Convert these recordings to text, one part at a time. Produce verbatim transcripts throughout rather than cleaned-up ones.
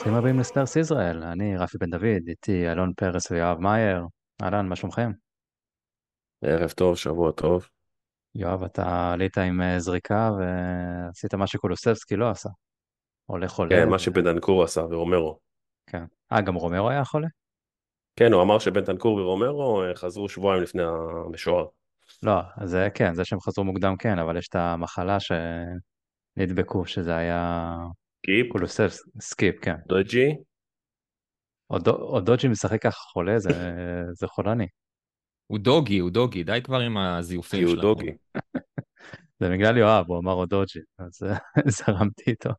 ברוכים הבאים לספרס ישראל, אני רפי בן דוד, איתי אלון פרס ויואב מאייר. אהלן, מה שלומכם? ערב טוב, שבוע טוב. יואב, אתה עלית עם אה, זריקה ועשית מה שקולוסבסקי לא עשה. עולה כן, חולה מה ו... שבנטנקור עשה ורומרו. כן. אה, גם רומרו היה חולה? כן, הוא אמר שבנטנקור ורומרו אה, חזרו שבועיים לפני המשוער. לא, אז זה כן, זה שהם חזרו מוקדם כן, אבל יש את המחלה שנדבקו, שזה היה קיפ, קולוסבסקי, סקיפ, כן. דוג'י, עוד דו- עוד דוג'י משחק ככה חולה, זה, זה חולני. הוא דוגי, הוא דוגי, די כבר עם כי הזיופים הוא שלכם. דוגי. זה בגלל יואב, הוא אמר עוד דוג'י, אז זרמתי איתו.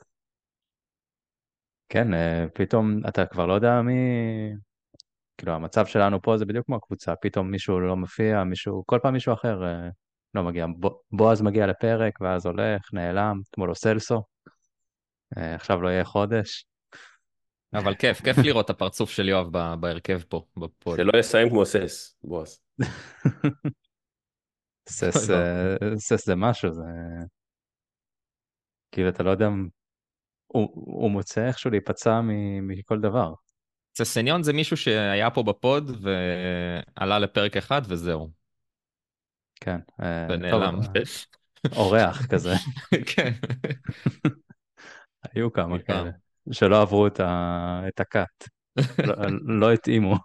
כן, אה, פתאום אתה כבר לא יודע מי... כאילו, המצב שלנו פה זה בדיוק כמו הקבוצה, פתאום מישהו לא מופיע, מישהו, כל פעם מישהו אחר אה, לא מגיע. בו- בועז מגיע לפרק, ואז הולך, נעלם, אתמול לו סלסו, אה, עכשיו לא יהיה חודש. אבל כיף, כיף לראות את הפרצוף של יואב ב- בהרכב פה, בפוד. שלא יסיים כמו סס, בועז. סס, אוי ואבוי. אה, סס זה משהו, זה כאילו, אתה לא יודע, הוא, הוא מוצא איכשהו להיפצע מ- מכל דבר. ססניון זה מישהו שהיה פה בפוד ועלה לפרק אחד וזהו, כן, אה, טוב, ונעלם. אה, אורח כזה, כן, היו כמה כאלה, מפעם. שלא עברו את ה- את הקאט, לא, לא התאימו.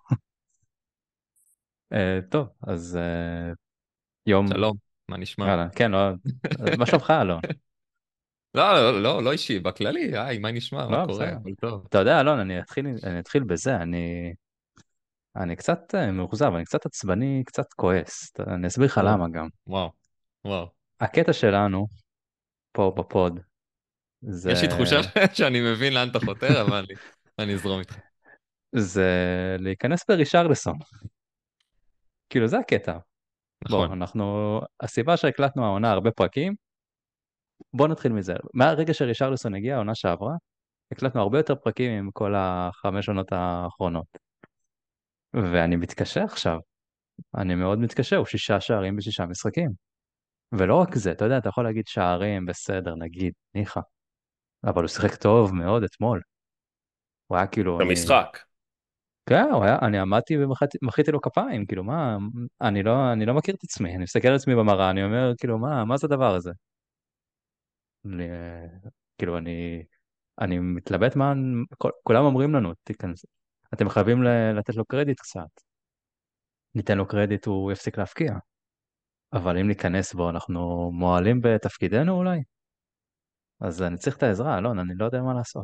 אה, טוב, אז אה, יום, שלום, מה נשמע? יאללה, כן, לא, מה שלומך, אלון? לא, לא, לא, לא אישי, בכללי, היי, מה נשמע? מה לא, קורה? בסדר. הכל טוב. אתה יודע, אלון, אני אתחיל, אני אתחיל בזה, אני, אני קצת אה, מאוכזב, אני קצת עצבני, קצת כועס. אתה- אני אסביר לך או, למה גם. וואו, וואו. הקטע שלנו, פה בפוד, זה, יש לי תחושה שאני מבין לאן אתה חותר, אבל אני אני אזרום איתך. זה להיכנס ברישרלסון. כאילו, זה הקטע. בוא, נכון. אנחנו, הסיבה שהקלטנו העונה הרבה פרקים, בוא נתחיל מזה. מהרגע שרישרלסון הגיע, העונה שעברה, הקלטנו הרבה יותר פרקים עם כל החמש עונות האחרונות. ואני מתקשה עכשיו. אני מאוד מתקשה, הוא שישה שערים בשישה משחקים. ולא רק זה, אתה יודע, אתה יכול להגיד שערים, בסדר, נגיד, ניחא. אבל הוא שיחק טוב מאוד אתמול. הוא היה כאילו, אני... במשחק. כן, הוא היה, אני עמדתי ומחאתי לו כפיים, כאילו, מה, אני לא, אני לא מכיר את עצמי, אני מסתכל על עצמי במראה, אני אומר, כאילו, מה, מה זה הדבר הזה? אני, כאילו, אני, אני מתלבט מה, כל, כולם אומרים לנו, תיכנס, אתם חייבים ל- לתת לו קרדיט קצת. ניתן לו קרדיט, הוא יפסיק להפקיע. אבל אם ניכנס בו, אנחנו מועלים בתפקידנו אולי? אז אני צריך את העזרה, אלון, אני לא יודע מה לעשות.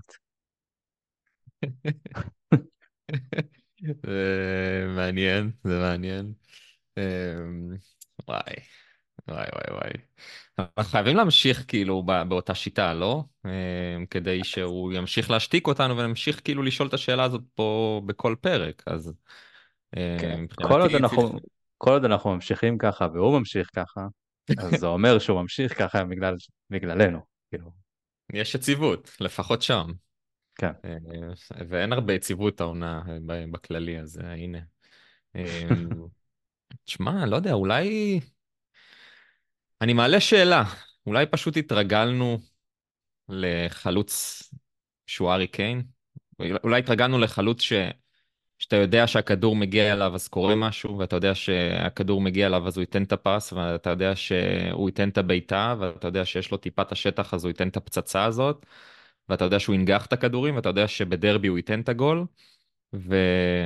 זה מעניין, זה מעניין. אמ, וואי, וואי, וואי, וואי. אנחנו חייבים להמשיך כאילו ב- באותה שיטה, לא? אמ, כדי שהוא ימשיך להשתיק אותנו ונמשיך כאילו לשאול את השאלה הזאת פה בכל פרק. אז כן. אמ, כל עוד מבחינתי צריך... אנחנו, כל עוד אנחנו ממשיכים ככה, והוא ממשיך ככה, אז זה אומר שהוא ממשיך ככה בגלל, בגללנו. כאילו, יש יציבות, לפחות שם. כן. אמ, ואין הרבה יציבות העונה ב- בכללי, אז אה, הנה. אמ, תשמע, לא יודע, אולי... אני מעלה שאלה, אולי פשוט התרגלנו לחלוץ שהוא ארי קיין? אולי התרגלנו לחלוץ ש... שאתה יודע שהכדור מגיע אליו אז קורה משהו, ואתה יודע שהכדור מגיע אליו אז הוא ייתן את הפס, ואתה יודע שהוא ייתן את הבעיטה, ואתה יודע שיש לו טיפת השטח אז הוא ייתן את הפצצה הזאת, ואתה יודע שהוא ינגח את הכדורים, ואתה יודע שבדרבי הוא ייתן את הגול, ו...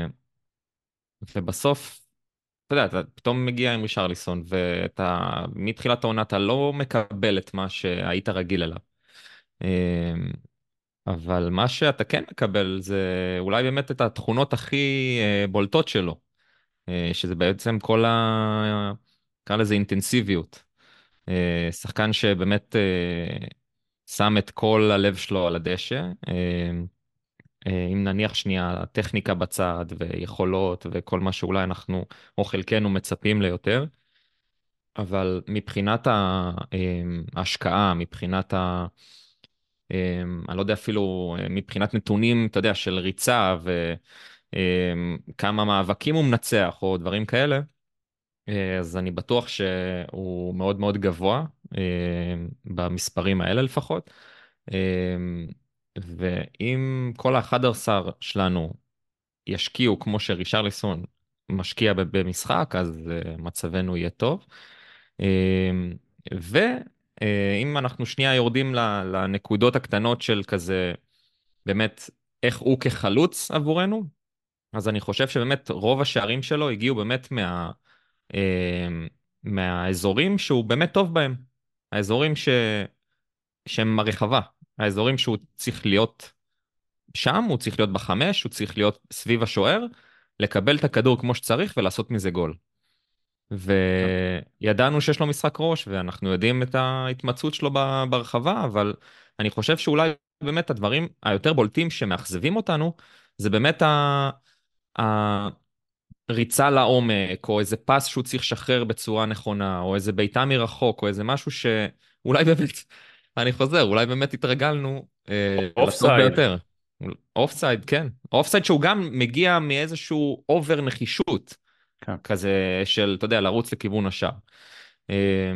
ובסוף, אתה יודע, אתה פתאום מגיע עם רישרליסון, ואתה, מתחילת העונה אתה לא מקבל את מה שהיית רגיל אליו. אמ, אבל מה שאתה כן מקבל זה אולי באמת את התכונות הכי אה, בולטות שלו, אה, שזה בעצם כל ה... נקרא לזה אינטנסיביות. אה, שחקן שבאמת אה, שם את כל הלב שלו על הדשא. אה, אה, אם נניח שנייה טכניקה בצד ויכולות וכל מה שאולי אנחנו או חלקנו מצפים ליותר, אבל מבחינת ה- אה, ההשקעה, מבחינת ה... אמ, אני לא יודע אפילו אה, מבחינת נתונים, אתה יודע, של ריצה וכמה מאבקים הוא מנצח או דברים כאלה, אה, אז אני בטוח שהוא מאוד מאוד גבוה, אה, במספרים האלה לפחות. אה, ואם כל ה-אחד עשר שלנו ישקיעו כמו שרישרליסון משקיע ב- במשחק, אז uh, מצבנו יהיה טוב. Um, ואם אנחנו שנייה יורדים ל- לנקודות הקטנות של כזה, באמת, איך הוא כחלוץ עבורנו, אז אני חושב שבאמת רוב השערים שלו הגיעו באמת מה, um, מהאזורים שהוא באמת טוב בהם. האזורים ש... שהם הרחבה. האזורים שהוא צריך להיות שם, הוא צריך להיות בחמש, הוא צריך להיות סביב השוער, לקבל את הכדור כמו שצריך ולעשות מזה גול. וידענו שיש לו משחק ראש, ואנחנו יודעים את ההתמצאות שלו ב- ברחבה, אבל אני חושב שאולי באמת הדברים היותר בולטים שמאכזבים אותנו, זה באמת ה... הריצה לעומק, או איזה פס שהוא צריך לשחרר בצורה נכונה, או איזה בעיטה מרחוק, או איזה משהו שאולי באמת, אני חוזר, אולי באמת התרגלנו אה, לטוב אופסייד. ביותר. אופסייד, כן. אופסייד שהוא גם מגיע מאיזשהו אובר נחישות, כן. כזה של, אתה יודע, לרוץ לכיוון השער. אה,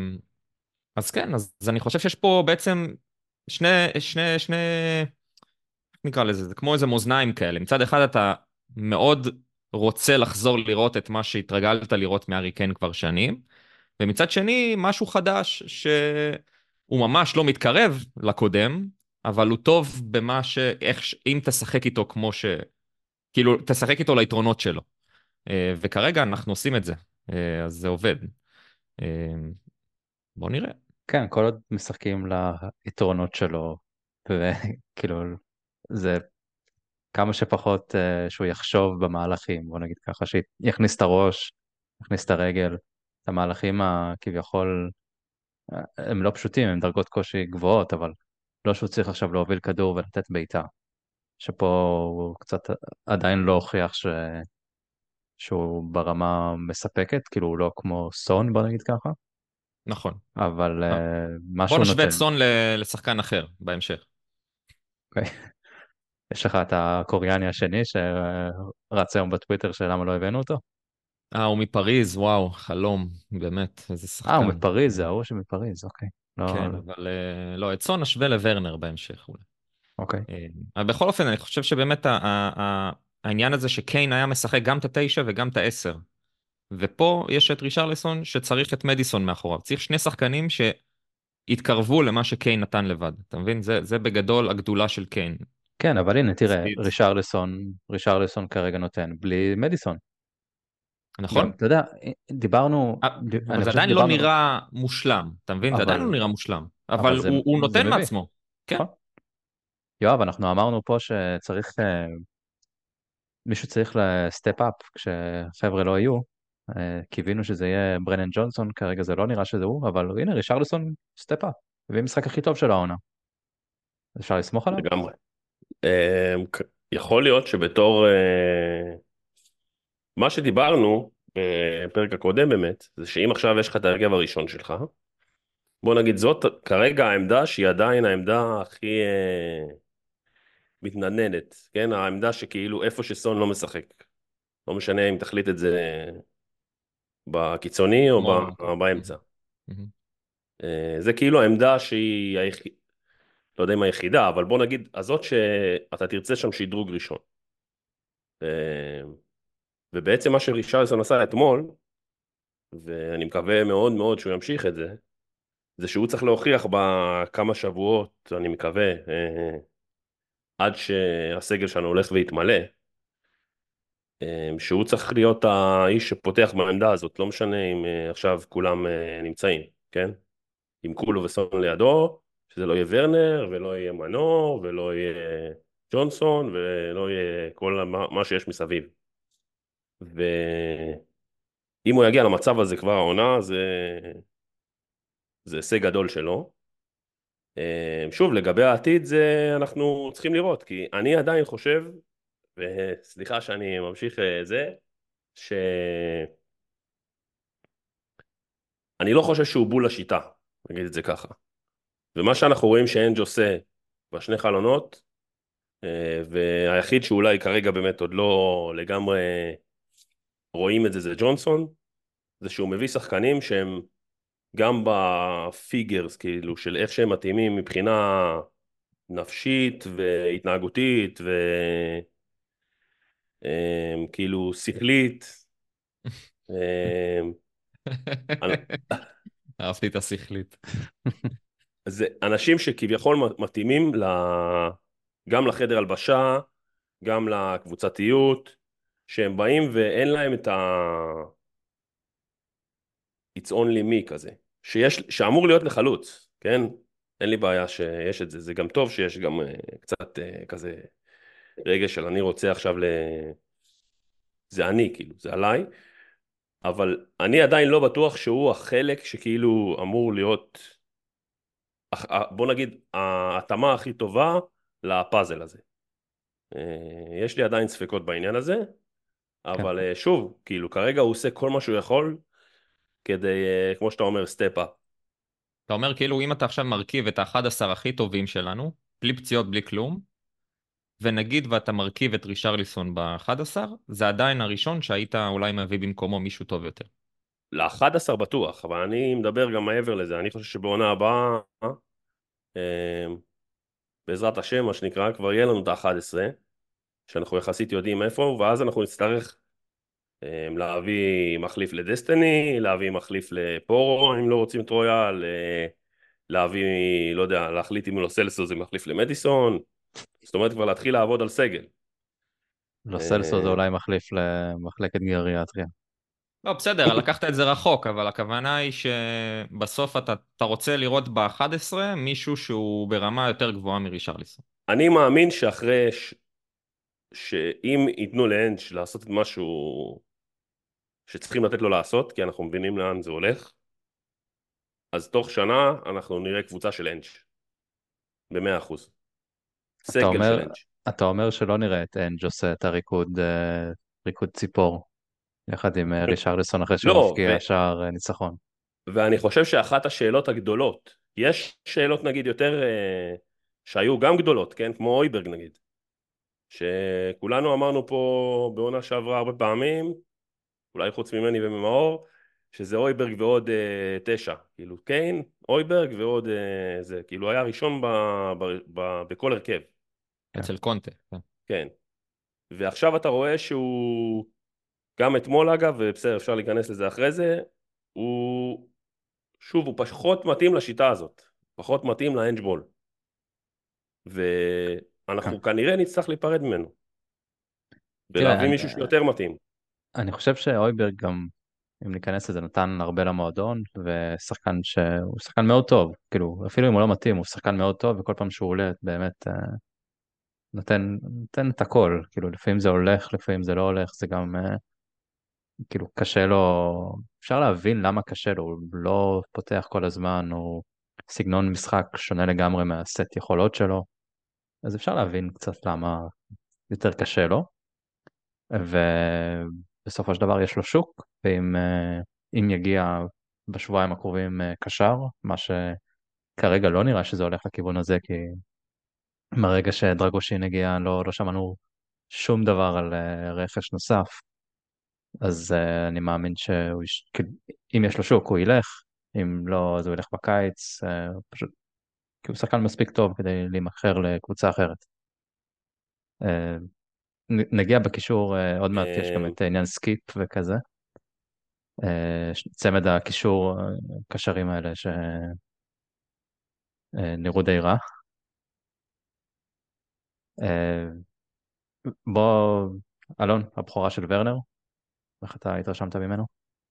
אז כן, אז, אז אני חושב שיש פה בעצם שני, שני, שני, איך נקרא לזה, זה כמו איזה מאזניים כאלה. מצד אחד אתה מאוד רוצה לחזור לראות את מה שהתרגלת לראות מארי קיין כבר שנים, ומצד שני, משהו חדש שהוא ממש לא מתקרב לקודם, אבל הוא טוב במה ש... איך... ש- אם תשחק איתו כמו ש... כאילו, תשחק איתו ליתרונות שלו. אה, וכרגע אנחנו עושים את זה, אה, אז זה עובד. אה, בוא נראה. כן, כל עוד משחקים ליתרונות שלו, וכאילו, זה כמה שפחות אה, שהוא יחשוב במהלכים, בוא נגיד ככה, שיכניס את הראש, יכניס את הרגל, את המהלכים הכביכול, אה, הם לא פשוטים, הם דרגות קושי גבוהות, אבל לא שהוא צריך עכשיו להוביל כדור ולתת בעיטה, שפה הוא קצת עדיין לא הוכיח ש... שהוא ברמה מספקת, כאילו הוא לא כמו סון, בוא נגיד ככה, נכון. אבל אה, אה, מה בוא שהוא נשווה את נותן. סון ל- לשחקן אחר בהמשך. אוקיי? יש לך את הקוריאני השני שרץ היום בטוויטר של למה לא הבאנו אותו? אה, הוא מפריז, וואו, חלום, באמת, איזה אה, הוא שחקן. מפריז, זה ההוא שמפריז, אוקיי. לא, כן, אבל אה, לא, את סון נשווה לוורנר בהמשך אולי. אוקיי. אה, אבל בכל אופן, אני חושב שבאמת ה- ה- ה- העניין הזה שקיין היה משחק גם את התשע וגם את העשר. ופה יש את רישרליסון שצריך את מדיסון מאחוריו. צריך שני שחקנים שיתקרבו למה שקיין נתן לבד. אתה מבין? זה, זה בגדול הגדולה של קיין. כן, אבל הנה, תראה, ספיד. רישרליסון, רישרליסון כרגע נותן, בלי מדיסון. גם, נכון? אתה יודע, דיברנו, אה, ד- אבל אני זה חושב עדיין לא שדיברנו, נראה מושלם. אתה מבין? זה עדיין לא אבל, נראה מושלם. אבל אבל זה, הוא, הוא זה נותן מביא, מעצמו. כן, נכון? יואב, אנחנו אמרנו פה שצריך, אה, מישהו צריך לסטפ אפ כשחבר'ה לא יהיו. אה, קיווינו שזה יהיה ברנן ג'ונסון, כרגע זה לא נראה שזה הוא, אבל הנה, רישרליסון סטפ אפ, הביא משחק הכי טוב של העונה. אפשר לסמוך עליו? לגמרי. אה, כ- יכול להיות שבתור אה, מה שדיברנו בפרק הקודם באמת, זה שאם עכשיו יש לך את ההרכב הראשון שלך, בוא נגיד זאת כרגע העמדה שהיא עדיין העמדה הכי אה, מתנדנדת, כן? העמדה שכאילו איפה שסון לא משחק. לא משנה אם תחליט את זה בקיצוני או כמו... ב- באמצע. מהמם. אה, זה כאילו העמדה שהיא היחידה, לא יודע אם היחידה, אבל בוא נגיד, הזאת שאתה תרצה שם שדרוג ראשון. אה, ובעצם מה שרישרלסון עשה אתמול, ואני מקווה מאוד מאוד שהוא ימשיך את זה, זה שהוא צריך להוכיח בכמה שבועות, אני מקווה, אה, עד שהסגל שלנו הולך ויתמלא, אה, שהוא צריך להיות האיש שפותח בעמדה הזאת, לא משנה אם אה, עכשיו כולם אה, נמצאים, כן? עם קולו וסון לידו, שזה לא יהיה ורנר, ולא יהיה מנור, ולא יהיה ג'ונסון, ולא יהיה כל מה מה שיש מסביב. ואם הוא יגיע למצב הזה כבר העונה, זה, זה הישג גדול שלו. אה, שוב, לגבי העתיד זה אנחנו צריכים לראות, כי אני עדיין חושב, וסליחה שאני ממשיך אה, זה, שאני לא חושב שהוא בול השיטה, נגיד את זה ככה. ומה שאנחנו רואים שאנג' עושה בשני חלונות, אה, והיחיד שאולי כרגע באמת עוד לא לגמרי רואים את זה, זה ג'ונסון, זה שהוא מביא שחקנים שהם גם בפיגרס, כאילו, של איך שהם מתאימים מבחינה נפשית והתנהגותית וכאילו שכלית. אמ, אנ- אהבתי את השכלית. זה אנשים שכביכול מתאימים ל... גם לחדר הלבשה, גם לקבוצתיות, שהם באים ואין להם את ה... It's only me כזה, שיש, שאמור להיות לחלוץ, כן? אין לי בעיה שיש את זה, זה גם טוב שיש גם uh, קצת uh, כזה רגש של אני רוצה עכשיו ל... זה אני, כאילו, זה עליי, אבל אני עדיין לא בטוח שהוא החלק שכאילו אמור להיות, בוא נגיד, ההתאמה הכי טובה לפאזל הזה. יש לי עדיין ספקות בעניין הזה, כן. אבל שוב, כאילו, כרגע הוא עושה כל מה שהוא יכול כדי, כמו שאתה אומר, סטפ אפ. אתה אומר כאילו אם אתה עכשיו מרכיב את ה-אחד עשר הכי טובים שלנו, בלי פציעות, בלי כלום, ונגיד ואתה מרכיב את רישרליסון ב-אחד עשר, זה עדיין הראשון שהיית אולי מביא במקומו מישהו טוב יותר. ל-אחד עשר בטוח, אבל אני מדבר גם מעבר לזה, אני חושב שבעונה הבאה, אה, בעזרת השם, מה שנקרא, כבר יהיה לנו את ה-אחד עשר, שאנחנו יחסית יודעים איפה, ואז אנחנו נצטרך אה, להביא מחליף לדסטיני, להביא מחליף לפורו, אם לא רוצים את רויאל, אה, להביא, לא יודע, להחליט אם לא סלסו זה מחליף למדיסון, זאת אומרת כבר להתחיל לעבוד על סגל. לא סלסו זה אה, אולי מחליף למחלקת גריאטריה. לא, בסדר, לקחת את זה רחוק, אבל הכוונה היא שבסוף אתה, אתה רוצה לראות ב-אחד עשר מישהו שהוא ברמה יותר גבוהה מרישרליסון. אני מאמין שאחרי, ש... שאם ייתנו לאנג' לעשות את משהו שצריכים לתת לו לעשות, כי אנחנו מבינים לאן זה הולך, אז תוך שנה אנחנו נראה קבוצה של אנג' ב-מאה אחוז. אתה סגל של אומר, אנג'. אתה אומר שלא נראה את אנג' עושה את הריקוד, אה, ריקוד ציפור, יחד עם אה, רישרליסון אחרי שהוא לא, ו... מבקיע שער אה, ניצחון. ואני חושב שאחת השאלות הגדולות, יש שאלות נגיד יותר, אה, שהיו גם גדולות, כן? כמו אויברג נגיד, שכולנו אמרנו פה בעונה שעברה הרבה פעמים, אולי חוץ ממני וממאור, שזה אויברג ועוד אה, תשע, כאילו קיין, אויברג ועוד אה, זה, כאילו היה ראשון ב, ב, ב, בכל הרכב, כן. אצל קונטה. כן. כן. ועכשיו אתה רואה שהוא, גם אתמול אגב, ובסדר אפשר להיכנס לזה אחרי זה, הוא, שוב, הוא פחות מתאים לשיטה הזאת, פחות מתאים לאנג'בול, כן. ואנחנו כנראה נצטרך להיפרד ממנו, תראה, ולהביא אני, מישהו שיותר מתאים. אני חושב שאויברג גם, אם ניכנס לזה, נתן הרבה למועדון, ושחקן שהוא שחקן מאוד טוב, כאילו, אפילו אם הוא לא מתאים, הוא שחקן מאוד טוב, וכל פעם שהוא עולה, באמת, אה, נותן, נותן את הכל, כאילו, לפעמים זה הולך, לפעמים זה לא הולך, זה גם, אה, כאילו, קשה לו, אפשר להבין למה קשה לו, הוא לא פותח כל הזמן, הוא סגנון משחק שונה לגמרי מהסט יכולות שלו, אז אפשר להבין קצת למה יותר קשה לו, ובסופו של דבר יש לו שוק, ואם אה, אם יגיע בשבועיים הקרובים אה, קשר, מה שכרגע לא נראה שזה הולך לכיוון הזה, כי מהרגע שדרגושין הגיע לא, לא שמענו שום דבר על אה, רכש נוסף, אז uh, אני מאמין שהוא, יש... כאילו, אם יש לו שוק הוא ילך, אם לא אז הוא ילך בקיץ, uh, פשוט כי הוא שחקן מספיק טוב כדי להימכר לקבוצה אחרת. Uh, נ- נגיע בקישור, uh, עוד מעט יש גם אה, את עניין סקיפ וכזה, uh, צמד הקישור, uh, קשרים האלה שנראו די רע. Uh, בוא, אלון, הבכורה של ורנר, איך אתה התרשמת ממנו?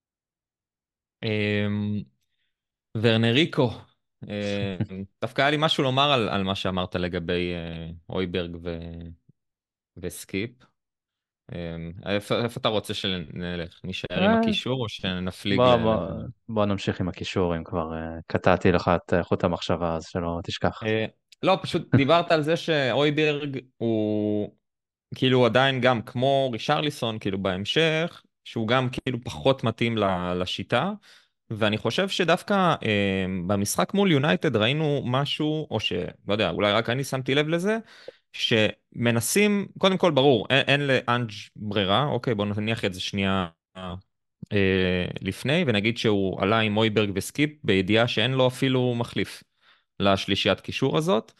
אמ, ורנריקו, אמ, דווקא היה לי משהו לומר על, על מה שאמרת לגבי אה, אויברג ו, וסקיפ. אמ, איפה, איפה אתה רוצה שנלך? נישאר עם אה, הקישור או שנפליג בוא, ל... בוא, ל- בוא נמשיך עם הקישור, אם כבר uh, קטעתי לך את uh, חוט המחשבה, אז שלא תשכח. אה, לא, פשוט דיברת על זה שאויברג הוא כאילו עדיין גם כמו רישרליסון, כאילו בהמשך, שהוא גם כאילו פחות מתאים ל- לשיטה, ואני חושב שדווקא אה, במשחק מול יונייטד ראינו משהו, או שלא יודע, אולי רק אני שמתי לב לזה, שמנסים, קודם כל ברור, אין, אין לאנג' ברירה, אוקיי, בואו נניח את זה שנייה אה, לפני, ונגיד שהוא עלה עם מויברג וסקיפ בידיעה שאין לו אפילו מחליף לשלישיית קישור הזאת.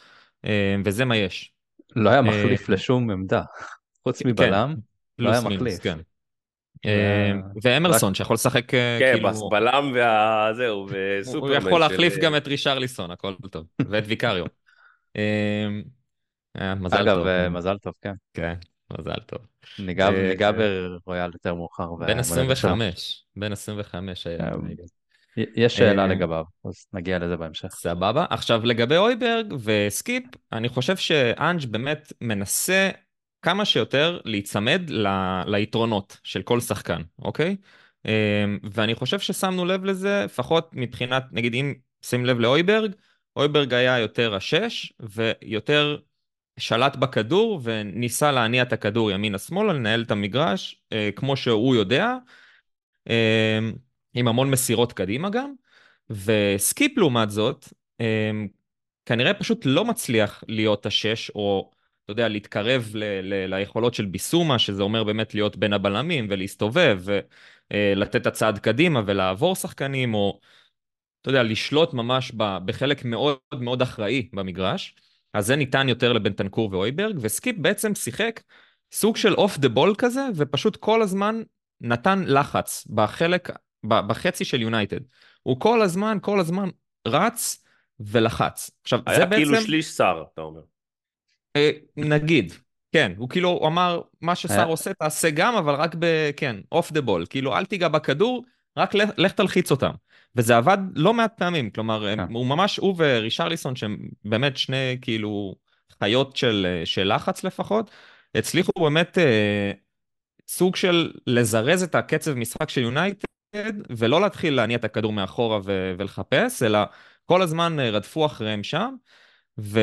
אה, וזה מה יש. לא היה אה, מחליף לשום עמדה. חוץ כן, מבלם, לא היה פלוס מינוס, מחליף. כן. זה אה, היה רק, ואמרסון שיכול לשחק אה, כן, כאילו, בלם והזהו, הוא הוא וסופרמן יכול של... להחליף גם את רישרליסון, הכל טוב, ואת ויקריו. אה, אה, מזל אגב, טוב. אה, מזל טוב, כן. כן, מזל טוב. ניגע אה, ניגע ברויאל יותר מאוחר, בן במולדת שלו. עשרים וחמש, בן עשרים וחמש היה אה, כרגע. יש שאלה אה, לגביו, אז נגיע לזה בהמשך. סבבה. עכשיו לגבי אויברג וסקיפ, אני חושב שאנג' באמת מנסה כמה שיותר להיצמד ל... ליתרונות של כל שחקן, אוקיי? אה, ואני חושב ששמנו לב לזה, לפחות מבחינת, נגיד אם שים לב לאויברג, אויברג היה יותר השש, ויותר שלט בכדור, וניסה להניע את הכדור ימינה-שמאלה, לנהל את המגרש, אה, כמו שהוא יודע, אה, עם המון מסירות קדימה גם. וסקיפ לעומת זאת, אמ, כנראה פשוט לא מצליח להיות השש, או אתה יודע, להתקרב ל- ל- ליכולות של ביסומה, שזה אומר באמת להיות בין הבלמים ולהסתובב, ולתת את הצעד קדימה ולעבור שחקנים, או אתה יודע, לשלוט ממש ב- בחלק מאוד מאוד אחראי במגרש. אז זה ניתן יותר לבנטנקור ואויברג, וסקיפ בעצם שיחק סוג של אוף דה בול כזה, ופשוט כל הזמן נתן לחץ בחלק, ב- בחצי של יונייטד. הוא כל הזמן, כל הזמן רץ ולחץ. עכשיו, זה היה כאילו בעצם, שליש שר, אתה אומר. אה, נגיד, כן, הוא כאילו הוא אמר, מה שסער היה, עושה תעשה גם, אבל רק ב... כן, אוף דה בול. כאילו, אל תיגע בכדור, רק לך, לך תלחיץ אותם. וזה עבד לא מעט פעמים, כלומר, הם- כן. הוא ממש, הוא ורישרליסון, שהם באמת שני, כאילו, חיות של, של לחץ לפחות, הצליחו באמת אה, סוג של לזרז את הקצב משחק של יונייטד, ולא להתחיל להניע את הכדור מאחורה ו- ולחפש, אלא כל הזמן אה, רדפו אחריהם שם, ו...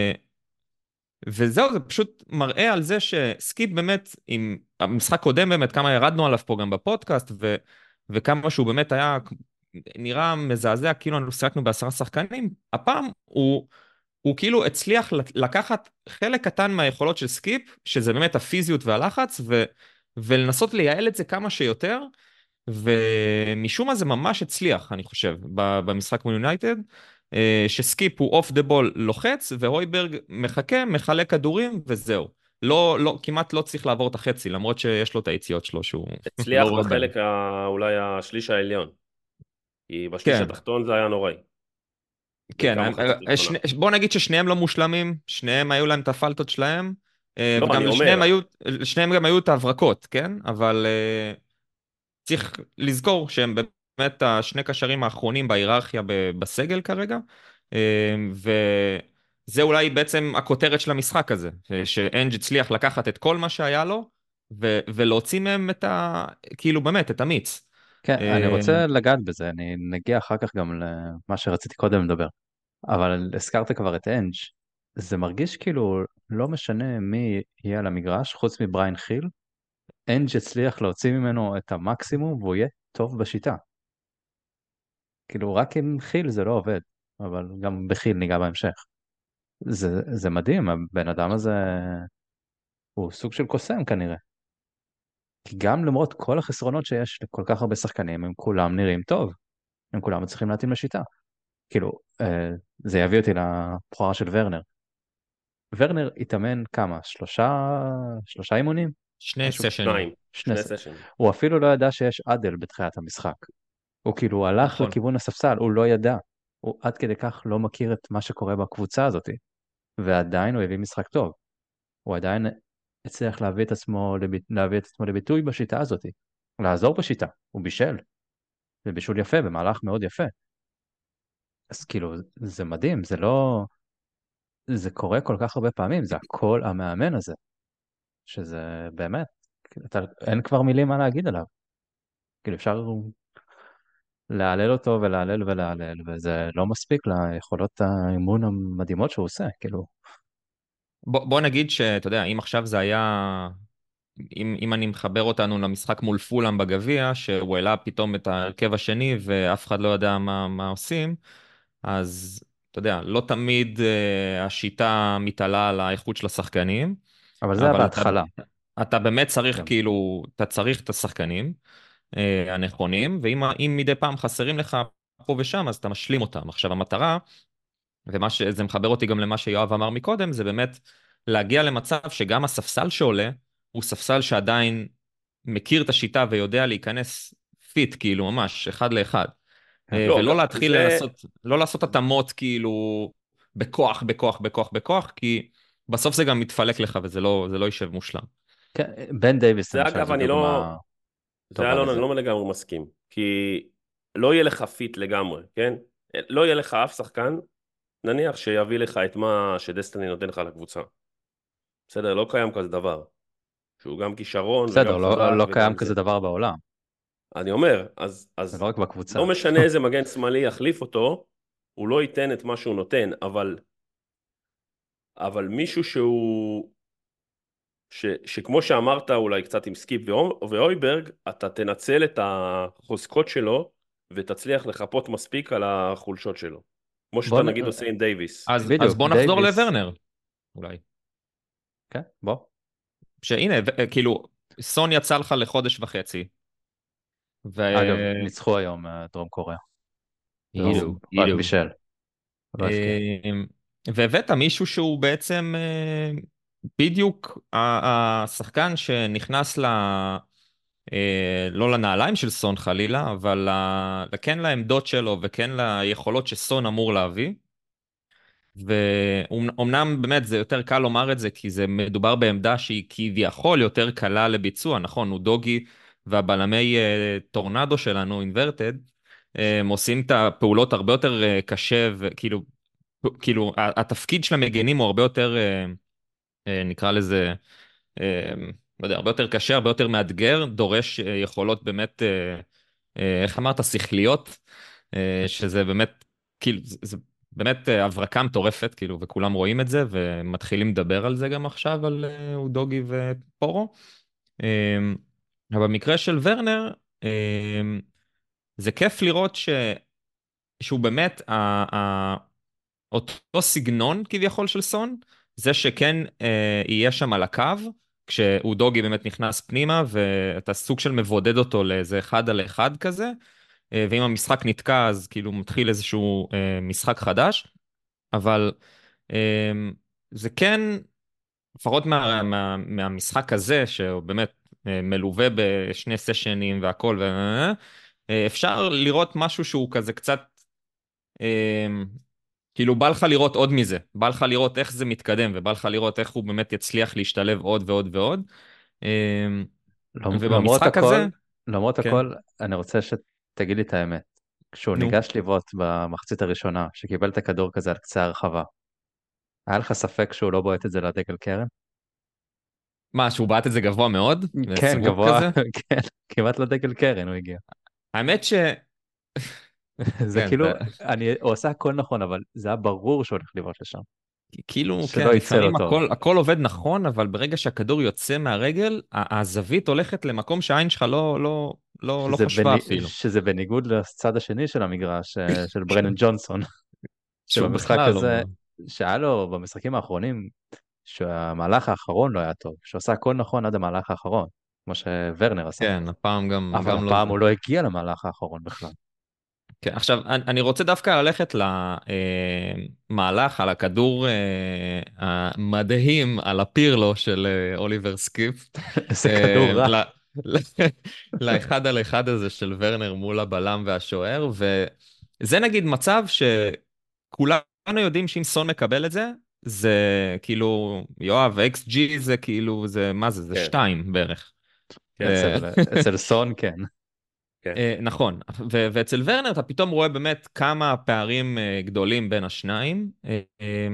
וזהו, זה פשוט מראה על זה שסקיפ באמת, עם המשחק קודם באמת, כמה ירדנו עליו פה גם בפודקאסט, ו, וכמה שהוא באמת היה, נראה מזעזע, כאילו אנחנו שיחקנו בעשרה שחקנים, הפעם הוא, הוא כאילו הצליח לקחת חלק קטן מהיכולות של סקיפ, שזה באמת הפיזיות והלחץ, ו, ולנסות לייעל את זה כמה שיותר, ומשום מה זה ממש הצליח, אני חושב, ב- במשחק מול יונייטד, אה, שסקיפ הוא אוף דה בול לוחץ, והויברג מחכה, מחלק כדורים, וזהו. לא, לא, כמעט לא צריך לעבור את החצי, למרות שיש לו את היציאות שלו שהוא לא הצליח רואה בהן. בחלק ה... אולי השליש העליון. כי בשליש כן, התחתון זה היה נוראי. כן, בעיקר מחצית אה, שני, ראשונה. בוא נגיד ששניהם לא מושלמים, שניהם היו להם את הפלטות שלהם, אה, לא, אני וגם אומר, לשניהם היו, לשניהם גם היו את ההברקות, כן? אבל אה, צריך לזכור שהם באמת השני קשרים האחרונים בהיררכיה ב- בסגל כרגע, אה, וזה אולי בעצם הכותרת של המשחק הזה, שאנג' הצליח לקחת את כל מה שהיה לו, ו- ולהוציא מהם את ה... כאילו באמת, את המיץ. כן, אני אה, רוצה לגעת בזה, אני נגיע אחר כך גם למה שרציתי קודם לדבר. אבל הזכרת כבר את אנג', זה מרגיש כאילו לא משנה מי יהיה על המגרש, חוץ מבריין חיל, אנג' הצליח להוציא ממנו את המקסימום והוא יהיה טוב בשיטה. כאילו רק עם חיל זה לא עובד, אבל גם בחיל ניגע בהמשך. זה, זה מדהים, הבן אדם הזה הוא סוג של קוסם כנראה. כי גם למרות כל החסרונות שיש לכל כך הרבה שחקנים, הם כולם נראים טוב. הם כולם מצליחים להתאים לשיטה. כאילו, אה, זה יביא אותי לבכורה של ורנר. ורנר התאמן כמה? שלושה, שלושה אימונים? שני משהו? סשנים. שניים, שני שני ס... סשנים. הוא אפילו לא ידע שיש אדל בתחילת המשחק. הוא כאילו הלך נכון. לכיוון הספסל, הוא לא ידע. הוא עד כדי כך לא מכיר את מה שקורה בקבוצה הזאת. ועדיין הוא הביא משחק טוב. הוא עדיין הצליח להביא את עצמו, לב... להביא את עצמו לביטוי בשיטה הזאת. לעזור בשיטה. הוא בישל. זה בישול יפה, במהלך מאוד יפה. אז כאילו, זה מדהים, זה לא... זה קורה כל כך הרבה פעמים, זה הכל המאמן הזה. שזה באמת, אתה, אין כבר מילים מה להגיד עליו. כאילו אפשר להלל אותו ולהלל ולהלל, וזה לא מספיק ליכולות האימון המדהימות שהוא עושה, כאילו. בוא, בוא נגיד שאתה יודע, אם עכשיו זה היה, אם, אם אני מחבר אותנו למשחק מול פולאם בגביע, שהוא העלה פתאום את ההרכב השני ואף אחד לא יודע מה, מה עושים, אז אתה יודע, לא תמיד uh, השיטה מתעלה על האיכות של השחקנים, אבל זה היה אבל אתה, בהתחלה. אתה באמת צריך כן. כאילו, אתה צריך את השחקנים uh, הנכונים, ואם אם מדי פעם חסרים לך פה ושם, אז אתה משלים אותם. עכשיו המטרה ומה שזה מחבר אותי גם למה שיואב אמר מקודם, זה באמת להגיע למצב שגם הספסל שעולה, הוא ספסל שעדיין מכיר את השיטה ויודע להיכנס פיט, כאילו ממש, אחד לאחד. אה, לא, ולא ג- להתחיל זה, לנסות, לא לעשות התאמות כאילו בכוח, בכוח, בכוח, בכוח, כי בסוף זה גם מתפלק לך וזה לא, זה לא יישב מושלם. כן, בן דייוויס זה למשל אגב, זו אני לא, דוגמה זה טובה אלון, לזה. אני לא לגמרי מסכים, כי לא יהיה לך פיט לגמרי, כן? לא יהיה לך אף שחקן, נניח שיביא לך את מה שדסטיני נותן לך לקבוצה. בסדר, לא קיים כזה דבר. שהוא גם כישרון בסדר, וגם לא, חזק לא קיים וגם זה. כזה דבר בעולם, אני אומר, אז, זה אז לא רק בקבוצה. לא משנה איזה מגן שמאלי יחליף אותו, הוא לא ייתן את מה שהוא נותן, אבל, אבל מישהו שהוא, ש, שכמו שאמרת אולי קצת עם סקיפ ואו- ואויברג, אתה תנצל את החוזקות שלו ותצליח לחפות מספיק על החולשות שלו. כמו בוא שאתה נ... נגיד עושה עם דייביס. אז, אז בדיוק, בוא נחזור דייוויס, לוורנר, אולי. כן, בוא. שהנה, ו- כאילו, סון יצא לך לחודש וחצי, ו... אגב, ניצחו היום אה, דרום קוריאה. לא, אילו, רק אילו. בישל, לא הבקיע. אמ, והבאת מישהו שהוא בעצם אה, בדיוק ה- השחקן שנכנס ל... אה, לא לנעליים של סון חלילה, אבל ל- כן לעמדות שלו וכן ליכולות שסון אמור להביא. ואומנם באמת זה יותר קל לומר את זה, כי זה מדובר בעמדה שהיא כביכול יותר קלה לביצוע, נכון, הוא דוגי והבלמי אה, טורנדו שלנו, אינברטד, הם עושים את הפעולות הרבה יותר אה, קשה, וכאילו, כאילו, ה- התפקיד של המגנים הוא הרבה יותר, אה, אה, נקרא לזה, אה, לא יודע, הרבה יותר קשה, הרבה יותר מאתגר, דורש אה, יכולות באמת, אה, אה, איך אמרת, שכליות, אה, שזה באמת, כאילו, זה, זה באמת אה, הברקה מטורפת, כאילו, וכולם רואים את זה, ומתחילים לדבר על זה גם עכשיו, על אה, אודוגי ופורו. אה, אבל במקרה של ורנר, אה, זה כיף לראות ש... שהוא באמת, ה... ה... אותו סגנון כביכול של סון, זה שכן אה, יהיה שם על הקו, כשאודוגי באמת נכנס פנימה, ואתה סוג של מבודד אותו לאיזה אחד על אחד כזה, אה, ואם המשחק נתקע אז כאילו מתחיל איזשהו אה, משחק חדש, אבל אה, זה כן, לפחות מה, מה, מהמשחק הזה, שהוא באמת אה, מלווה בשני סשנים והכל, ו... אה, אפשר לראות משהו שהוא כזה קצת, אה, כאילו בא לך לראות עוד מזה, בא לך לראות איך זה מתקדם, ובא לך לראות איך הוא באמת יצליח להשתלב עוד ועוד ועוד. אה, למרות ובמשחק הזה, הכל, למרות כן, הכל, אני רוצה שתגיד לי את האמת. כשהוא נו. ניגש לבעוט במחצית הראשונה, שקיבל את הכדור כזה על קצה הרחבה, היה לך ספק שהוא לא בועט את זה לדגל קרן? מה, שהוא בעט את זה גבוה מאוד? כן, סיבוב גבוה, כזה? כן, כמעט לדגל קרן הוא הגיע. האמת ש... זה כן, זה... כאילו, אני, הוא עשה הכל נכון, אבל זה היה ברור שהוא הולך לבעוט לשם. כאילו, שלא כן, יצא לו לפעמים טוב. הכל, הכל עובד נכון, אבל ברגע שהכדור יוצא מהרגל, ה- הזווית הולכת למקום שהעין שלך לא, לא, לא, לא שזה, חשבה בני, אפילו. שזה בניגוד לצד השני של המגרש, אה, של ברנן ג'ונסון, שהוא שבמשחק בכלל לא... הזה, שהיה לו במשחקים האחרונים, שהמהלך האחרון לא היה טוב, שהוא עשה הכל נכון עד המהלך האחרון, כמו שוורנר עשה. כן, הפעם גם, אבל גם לא הפעם זה. הוא לא הגיע למהלך האחרון בכלל. כן, עכשיו, אני אני רוצה דווקא ללכת למהלך על הכדור אה, המדהים, על הפירלו של אה, אוליבר סקיפ. איזה כדור אה, רע. ל- ל- לאחד על אחד הזה של ורנר מול הבלם והשוער, וזה נגיד מצב שכולנו יודעים שאם סון מקבל את זה, זה כאילו, יואב, אקס ג'י זה כאילו, זה, מה זה? זה כן, שתיים בערך. כן, אה, אצל, אצל סון כן. כן. אה, נכון, ו- ואצל ורנר אתה פתאום רואה באמת כמה פערים אה, גדולים בין השניים, אה, אה,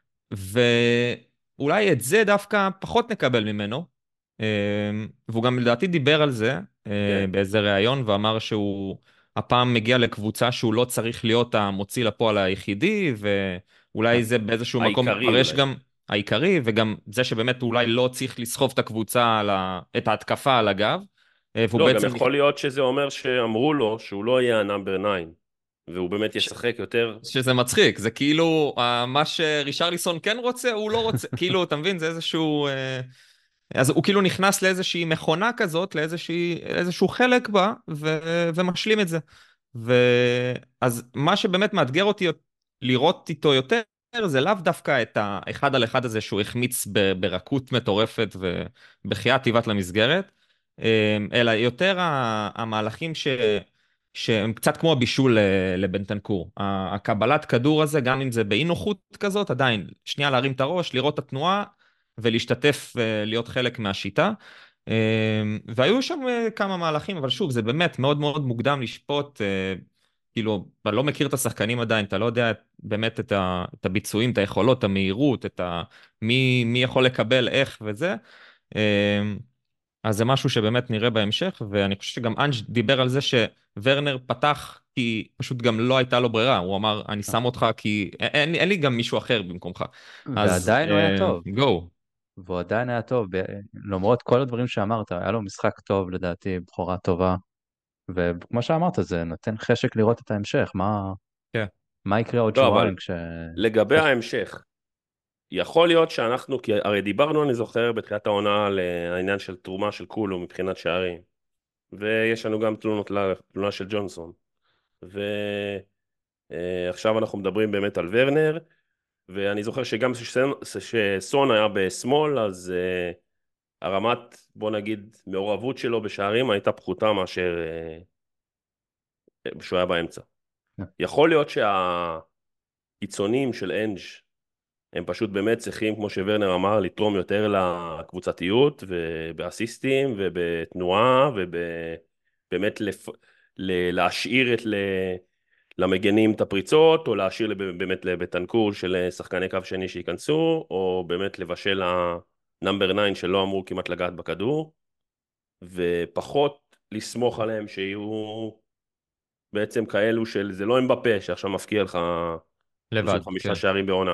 ואולי את זה דווקא פחות נקבל ממנו, אה, והוא גם לדעתי דיבר על זה אה, כן. באיזה ראיון, ואמר שהוא הפעם מגיע לקבוצה שהוא לא צריך להיות המוציא לפועל היחידי, ואולי זה באיזשהו מקום העיקרי מפרש אולי. גם העיקרי, וגם זה שבאמת אולי לא צריך לסחוב את הקבוצה, על ה... את ההתקפה על הגב, אה, והוא לא, גם בעצם... יכול להיות שזה אומר שאמרו לו שהוא לא יהיה הנאמבר תשע, והוא באמת ישחק יותר. שזה מצחיק, זה כאילו אה, מה שרישרליסון כן רוצה, הוא לא רוצה, כאילו, אתה מבין, זה איזשהו... אה, אז הוא כאילו נכנס לאיזושהי מכונה כזאת, לאיזושהי, לאיזשהו חלק בה, ו, ומשלים את זה. ואז מה שבאמת מאתגר אותי לראות איתו יותר, זה לאו דווקא את האחד על אחד הזה שהוא החמיץ ב- ברכות מטורפת ובחיית טבעת למסגרת, אה, אלא יותר ה- המהלכים ש... שהם קצת כמו הבישול ל- לבנטנקור. ה- הקבלת כדור הזה, גם אם זה באי נוחות כזאת, עדיין, שנייה להרים את הראש, לראות את התנועה ולהשתתף ולהיות חלק מהשיטה. אה, והיו שם אה, כמה מהלכים, אבל שוב, זה באמת מאוד מאוד מוקדם לשפוט. אה, כאילו, אתה לא מכיר את השחקנים עדיין, אתה לא יודע באמת את ה- את הביצועים, את היכולות, את המהירות, את ה... מי, מי יכול לקבל איך וזה. אה, אז זה משהו שבאמת נראה בהמשך, ואני חושב שגם אנג' דיבר על זה שוורנר פתח כי פשוט גם לא הייתה לו ברירה, הוא אמר, אני שם אותך כי אין, אין לי גם מישהו אחר במקומך. אז ועדיין הוא היה טוב, גו. והוא עדיין היה טוב, ב- למרות כל הדברים שאמרת, היה לו משחק טוב לדעתי, בכורה טובה, וכמו שאמרת, זה נותן חשק לראות את ההמשך, מה, כן. מה יקרה עוד לא, אבל שבועיים כש... לגבי כש- ההמשך, יכול להיות שאנחנו, כי הרי דיברנו, אני זוכר, בתחילת העונה על אה, העניין של תרומה של כולו מבחינת שערים, ויש לנו גם תלונות, תלונה של ג'ונסון, ועכשיו אנחנו מדברים באמת על ורנר, ואני זוכר שגם שסון שסון היה בשמאל, אז uh, הרמת, בוא נגיד, מעורבות שלו בשערים הייתה פחותה מאשר uh, שהוא היה באמצע. יכול להיות שהקיצונים של אנג' הם פשוט באמת צריכים, כמו שוורנר אמר, לתרום יותר לקבוצתיות ובאסיסטים ובתנועה ובאמת לפ... ל... להשאיר את ל... למגנים את הפריצות, או להשאיר לב- באמת לבטנקור של שחקני קו שני שייכנסו, או באמת לבשל הנאמבר תשע שלא אמרו כמעט לגעת בכדור, ופחות לסמוך עליהם שיהיו בעצם כאלו של זה לא אמבפה שעכשיו מפקיע לך לבד, שלושים וחמישה כן. שערים בעונה.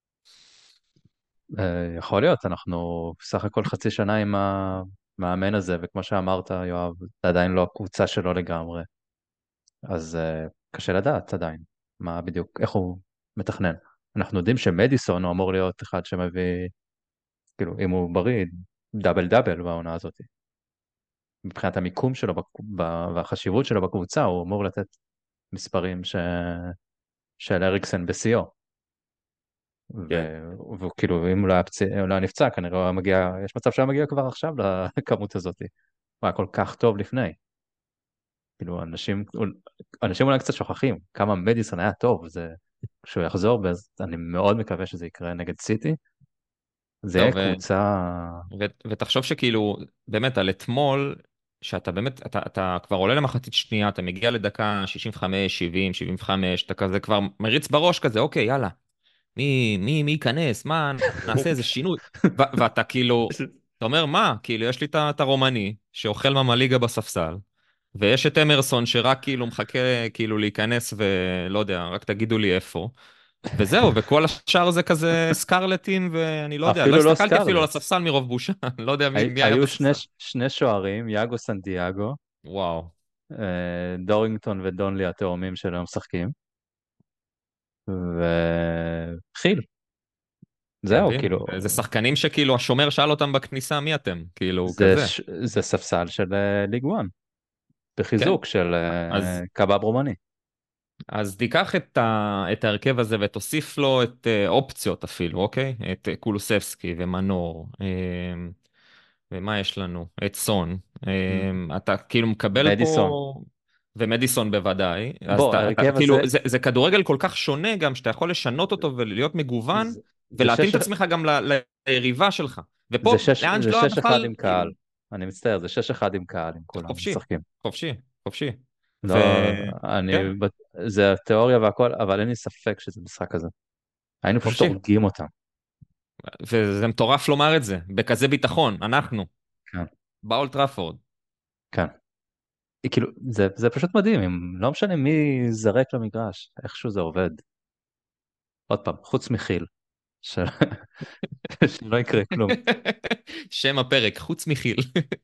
אה, יכול להיות, אנחנו בסך הכל חצי שנה עם המאמן הזה, וכמו שאמרת, יואב, זה עדיין לא הקבוצה שלו לגמרי, אז אה, קשה לדעת עדיין מה בדיוק, איך הוא מתכנן. אנחנו יודעים שמדיסון הוא אמור להיות אחד שמביא, כאילו, אם הוא בריא, דאבל דאבל בעונה הזאת. מבחינת המיקום שלו בק- ב- והחשיבות שלו בקבוצה, הוא אמור לתת מספרים ש... של אריקסן בשיאו. כן. ו- והוא כאילו, אם הוא לא היה פצע, הוא לא היה נפצע, כנראה הוא היה מגיע, יש מצב שהוא היה מגיע כבר עכשיו לכמות הזאת. הוא היה כל כך טוב לפני. כאילו, אנשים, אנשים אולי קצת שוכחים כמה מדיסון היה טוב, זה, כשהוא יחזור, אז אני מאוד מקווה שזה יקרה נגד סיטי. זה לא, יהיה ו... קבוצה... ו... ותחשוב שכאילו, באמת, על אתמול, שאתה באמת, אתה, אתה כבר עולה למחצית שנייה, אתה מגיע לדקה שישים וחמש, שבעים, שבעים וחמש, אתה כזה כבר מריץ בראש כזה, אוקיי, יאללה, מי, מי, מי ייכנס, מה, נעשה איזה שינוי. ו- ואתה כאילו, אתה אומר, מה? כאילו, יש לי את ה- את הרומני, שאוכל ממליגה בספסל, ויש את אמרסון, שרק כאילו מחכה כאילו להיכנס, ולא יודע, רק תגידו לי איפה. וזהו, וכל השאר זה כזה סקרלטים, ואני לא יודע, לא אפילו לא הסתכלתי אפילו על סקרלט. הספסל מרוב בושה, אני לא יודע מי, הי- מי היה היו שני, בספסל. שני שוערים, יאגו סנטיאגו, וואו, אה, דורינגטון ודונלי התאומים שלא משחקים, וחיל. זהו, מדהים. כאילו, זה שחקנים שכאילו השומר שאל אותם בכניסה, מי אתם? כאילו, זה, כזה. ש- זה ספסל של אה, ליג וואן, כן, בחיזוק של אה, אז קבב רומני. אז תיקח את, ה, את ההרכב הזה ותוסיף לו את אה, אופציות אפילו, אוקיי? את אה, קולוסבסקי ומנור, אה, ומה יש לנו? את סון. אה, אתה כאילו מקבל פה, מדיסון. ומדיסון בוודאי, אז בוא, אתה, אתה ההרכב כאילו, הזה, זה, זה כדורגל כל כך שונה גם, שאתה יכול לשנות אותו ולהיות מגוון, זה, זה ולהתאים שש, את עצמך גם ל- ליריבה שלך. זה ופה, שש, לאנג' זה לא היה שש אחד בכלל, עם כאילו, קהל. אני מצטער, זה שש אחד עם קהל, עם כולם חופשי, משחקים. חופשי, חופשי. לא, אני, וכן, בט- זה התיאוריה והכל, אבל אין לי ספק שזה משחק כזה. היינו פשוט חופשי. הורגים אותם. וזה מטורף לומר את זה, בכזה ביטחון, אנחנו, כן, באולט טראפורד. כן. כאילו, זה, זה פשוט מדהים, אם, לא משנה מי זרק למגרש, איכשהו זה עובד. עוד פעם, חוץ מחיל, ש... שלא יקרה כלום. שם הפרק, חוץ מחיל.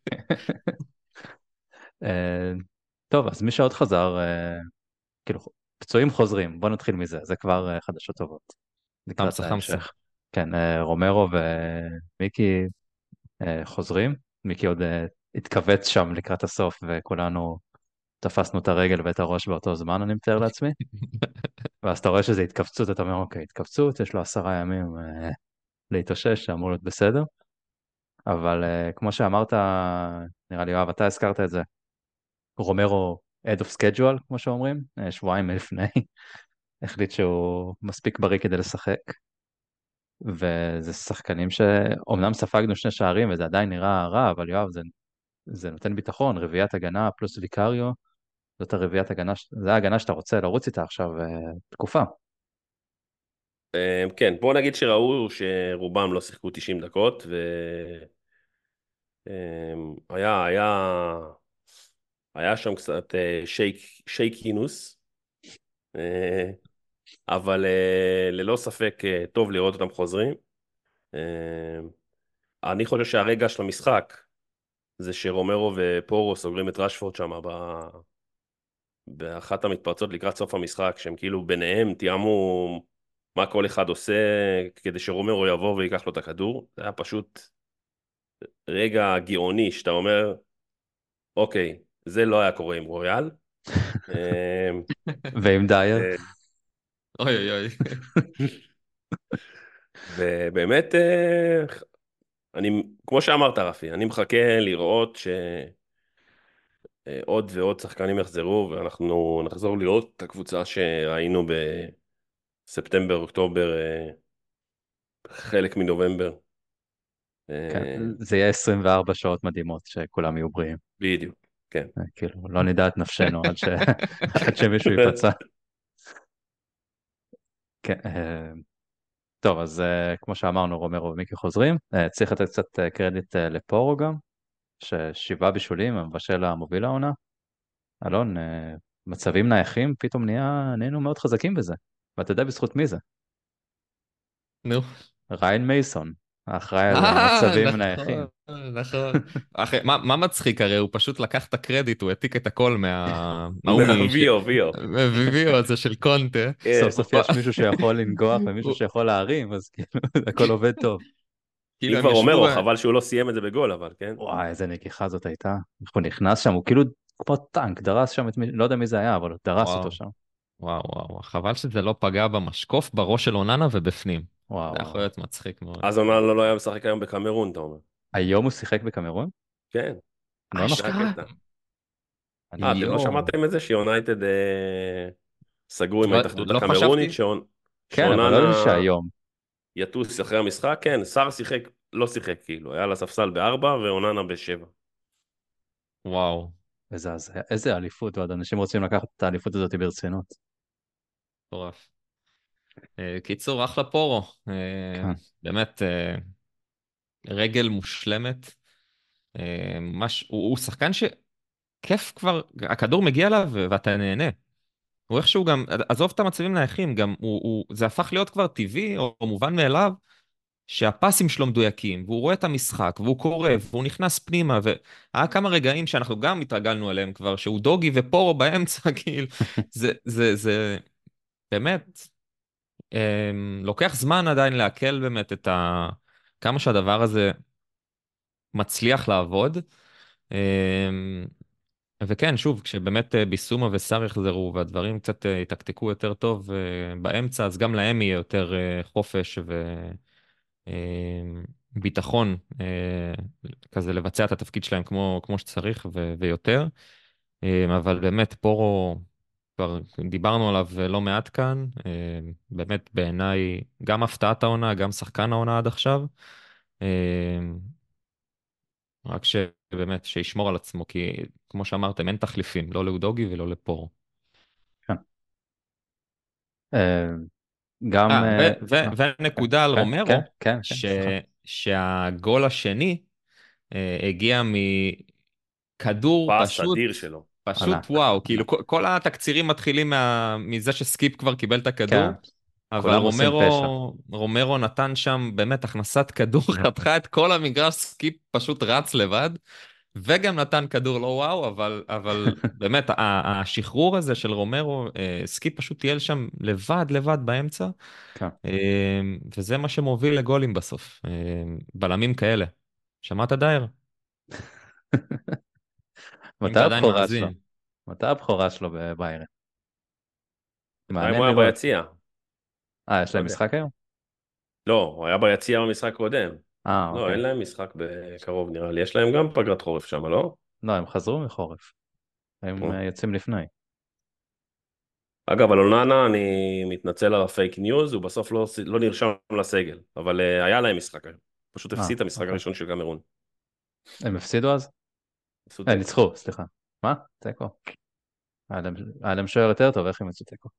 אה, טוב, אז מי שעוד חזר, אה, כאילו, פצועים חוזרים, בוא נתחיל מזה, זה כבר אה, חדשות טובות, לקראת חמסה חמסה. ההמשך. כן, אה, רומרו ומיקי אה, חוזרים, מיקי עוד אה, התכווץ שם לקראת הסוף, וכולנו תפסנו את הרגל ואת הראש באותו זמן, אני מתאר לעצמי. ואז אתה רואה שזה התכווצות, אתה אומר, אוקיי, התכווצות, יש לו עשרה ימים אה, להתאושש, שאמור להיות בסדר. אבל אה, כמו שאמרת, נראה לי, יואב, אתה הזכרת את זה, רומרו, head of schedule, כמו שאומרים, אה, שבועיים לפני, החליט שהוא מספיק בריא כדי לשחק. וזה שחקנים שאומנם ספגנו שני שערים, וזה עדיין נראה רע, אבל יואב, זה, זה נותן ביטחון, רביעיית הגנה פלוס ויקריו, זאת הרביעיית הגנה, ש- זה ההגנה שאתה רוצה לרוץ איתה עכשיו אה, תקופה. אה, כן, בוא נגיד שראו שרובם לא שיחקו תשעים דקות, והיה היה, היה שם קצת אה, שייק, שייקינוס, אה, אבל אה, ללא ספק אה, טוב לראות אותם חוזרים. אה, אני חושב שהרגע של המשחק זה שרומרו ופורו סוגרים את רשפורד שם ב... באחת המתפרצות לקראת סוף המשחק, שהם כאילו ביניהם תיאמו מה כל אחד עושה כדי שרומרו יבוא ויקח לו את הכדור. זה היה פשוט רגע גאוני שאתה אומר, אוקיי, זה לא היה קורה עם רויאל. אה, ועם דייר, אה, אוי אוי אוי. ובאמת, אה, אני, כמו שאמרת רפי, אני מחכה לראות שעוד ועוד שחקנים יחזרו, ואנחנו נחזור לראות את הקבוצה שראינו בספטמבר, אוקטובר, אה, חלק מנובמבר. כן, אה, זה יהיה עשרים וארבע שעות מדהימות שכולם יהיו בריאים. בדיוק, כן. אה, כאילו, לא נדע את נפשנו עד ש... עד שמישהו ייפצע. כן, אה, טוב, אז אה, כמו שאמרנו, רומרו ומיקי חוזרים. אה, צריך לתת קצת אה, קרדיט אה, לפורו גם, ששבעה בישולים, המבשל המוביל העונה. אלון, אה, מצבים נייחים, פתאום נהיה, נהיינו מאוד חזקים בזה. ואתה יודע בזכות מי זה? נו. ריין מייסון, האחראי על אה, המצבים נייחים. נכון, נכון. אחי, מה, מה מצחיק? הרי הוא פשוט לקח את הקרדיט, הוא העתיק את הכל מה... ההוא מ... ש- ויו, ויו. מביביו הזה של קונטה. כן. סוף סוף יש מישהו שיכול לנגוח ומישהו הוא- שיכול להרים, אז כאילו, הכל עובד טוב. כאילו אם הם כבר ישבו... אומרו, ב- חבל שהוא לא סיים את זה בגול, אבל כן. וואי, איזה נגיחה זאת הייתה. איך הוא נכנס שם, הוא כאילו כמו טנק, דרס שם את מי, לא יודע מי זה היה, אבל הוא דרס אותו וואו, שם. וואו, וואו, חבל שזה לא פגע במשקוף, בראש של אוננה ובפנים. וואו, זה יכול וואו. להיות מצחיק מאוד. אז עונה לא היה משחק היום בקמרון, אתה אומר. היום הוא שיחק בקמרון? כן, לא נכון. זה אשכרה? הקטע. אה, אני אתם לא יואו. שמעתם את זה? שיונייטד אה, סגרו עם לא, ההתאחדות לא הקמרונית, חשבתי. שעונ- כן, אבל לא ידעתי שאוננה שהיום. יטוס אחרי המשחק. כן, סער שיחק, לא שיחק כאילו, היה על הספסל בארבע ואוננה בשבע. וואו, איזה, הזיה, איזה אליפות, ועוד אנשים רוצים לקחת את האליפות הזאת ברצינות. מטורף. אה, קיצור, אחלה פורו. אה, כן. באמת, אה, רגל מושלמת. אה, מש... הוא, הוא שחקן שכיף כבר, הכדור מגיע אליו ו- ואתה נהנה. הוא איכשהו גם, עזוב את המצבים נייחים, גם הוא, הוא, זה הפך להיות כבר טבעי או, או מובן מאליו, שהפסים שלו מדויקים, והוא רואה את המשחק, והוא קורא, והוא נכנס פנימה, והיה כמה רגעים שאנחנו גם התרגלנו אליהם כבר, שהוא דוגי ופורו באמצע, כאילו, זה, זה, זה, באמת, אמ, לוקח זמן עדיין לעכל באמת את ה... כמה שהדבר הזה מצליח לעבוד. אמ, וכן, שוב, כשבאמת אה, ביסומה וסאר יחזרו והדברים קצת אה, יתקתקו יותר טוב אה, באמצע, אז גם להם יהיה יותר אה, חופש וביטחון כזה לבצע את התפקיד שלהם כמו, כמו שצריך ו- ויותר. אמ, אבל באמת, פורו, כבר דיברנו עליו לא מעט כאן, אמ, באמת בעיניי גם הפתעת העונה, גם שחקן העונה עד עכשיו. אמ, רק שבאמת, שישמור על עצמו, כי כמו שאמרתם, אין תחליפים, לא לאודוגי ולא לפורו. כן. אה, גם... אה, אה, ו- ו- אה, כן, ונקודה על כן, כן, רומרו, כן, כן, ש- סליחה. שהגול השני אה, הגיע מכדור פס פשוט, אדיר שלו. פשוט ענק. וואו, כאילו כל, כל התקצירים מתחילים מה, מזה שסקיפ כבר קיבל את כן, הכדור, אבל כולם עושים פשע. רומרו, רומרו נתן שם באמת הכנסת כדור, חתכה את כל המגרש, סקיפ פשוט רץ לבד, וגם נתן כדור לא וואו, אבל, אבל באמת ה- השחרור הזה של רומרו, אה, סקיפ פשוט טייל שם לבד לבד באמצע, כן. אה, וזה מה שמוביל לגולים בסוף, אה, בלמים כאלה. שמעת דייר? אם מתי אתה עדיין הבכורה שלו? מאזין. מתי הבכורה שלו בביירן? אולי אם מעניין הוא היה לראות. ביציע, אה, יש לא להם יודע. משחק היום? לא, הוא היה ביציע במשחק קודם. אה, לא, אוקיי. אין להם משחק בקרוב נראה לי. יש להם גם פגרת חורף שם, לא? לא, הם חזרו מחורף. הם אה. אה, יוצאים לפני. אגב, על אוננה אני מתנצל על הפייק ניוז, הוא בסוף לא, לא נרשם לסגל, אבל uh, היה להם משחק היום. פשוט אה, הפסיד את המשחק אוקיי. הראשון של קמרון. הם הפסידו אז? עשו אה, תיקו. ניצחו, סליחה. מה? תיקו. היה להם היה להם שוער יותר טוב, איך הם יצאו תיקו?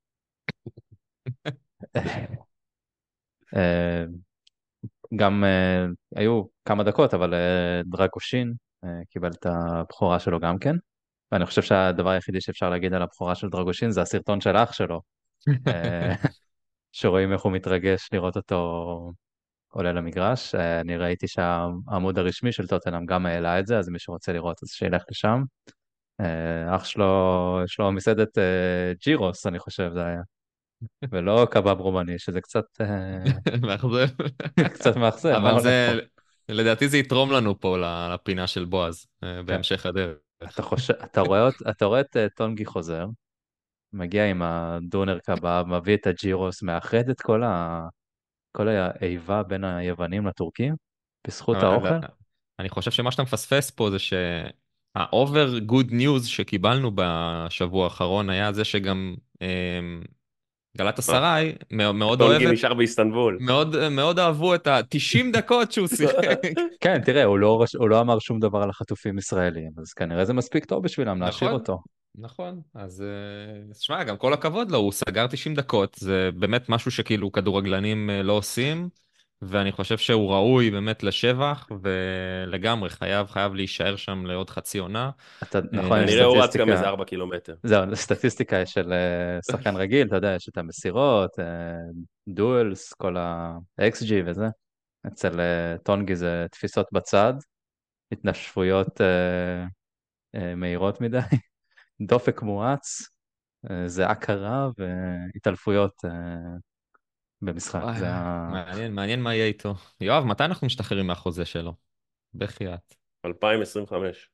אה, גם אה, היו כמה דקות, אבל אה, דרגושין אה, קיבל את הבכורה שלו גם כן. ואני חושב שהדבר היחידי שאפשר להגיד על הבכורה של דרגושין זה הסרטון של אח שלו, אה, שרואים איך הוא מתרגש לראות אותו עולה למגרש. אה, אני ראיתי שהעמוד הרשמי של טוטנהאם גם העלה את זה, אז מי שרוצה לראות אז שילך לשם. אה, אח שלו, יש לו מסעדת אה, ג'ירוס, אני חושב זה היה, ולא קבב רומני, שזה קצת, אה, מאכזב. קצת מאכזב, מה אבל הולך זה, פה? לדעתי זה יתרום לנו פה לפינה של בועז, אה, כן. בהמשך הדרך. אתה חושב, אתה רואה, אות- אתה רואה את אה, טונגי חוזר, מגיע עם הדונר קבב, מביא את הג'ירוס, מאחד את כל ה... כל האיבה בין היוונים לטורקים, בזכות אבל, האוכל. אה, אני חושב שמה שאתה מפספס פה זה שה-over good news שקיבלנו בשבוע האחרון היה זה שגם אה, גלת אה, אסריי מאוד טונגי אוהבת, נשאר באיסטנבול. מאוד, מאוד אהבו את ה-תשעים דקות שהוא שיחק. כן, תראה, הוא לא, רש- הוא לא אמר שום דבר על החטופים ישראלים, אז כנראה זה מספיק טוב בשבילם להשאיר נכון, אותו. נכון. אז אה, תשמע, גם כל הכבוד לו, הוא סגר תשעים דקות, זה באמת משהו שכאילו כדורגלנים אה, לא עושים, ואני חושב שהוא ראוי באמת לשבח, ולגמרי חייב, חייב להישאר שם לעוד חצי עונה. אתה, נכון, עם כנראה הוא רץ גם סטטיסטיקה, איזה ארבע קילומטר. זהו, סטטיסטיקה של אה, שחקן רגיל, אתה יודע, יש את המסירות, דואלס, כל ה-אקס ג'י וזה. אצל אה, טונגי זה תפיסות בצד, התנשפויות אה, אה, מהירות מדי, דופק מואץ, אה, זיעה קרה והתעלפויות אה, במשחק. וואי, זה ה... מעניין, מעניין מה יהיה איתו. יואב, מתי אנחנו משתחררים מהחוזה שלו? בחייאת. אלפיים עשרים וחמש.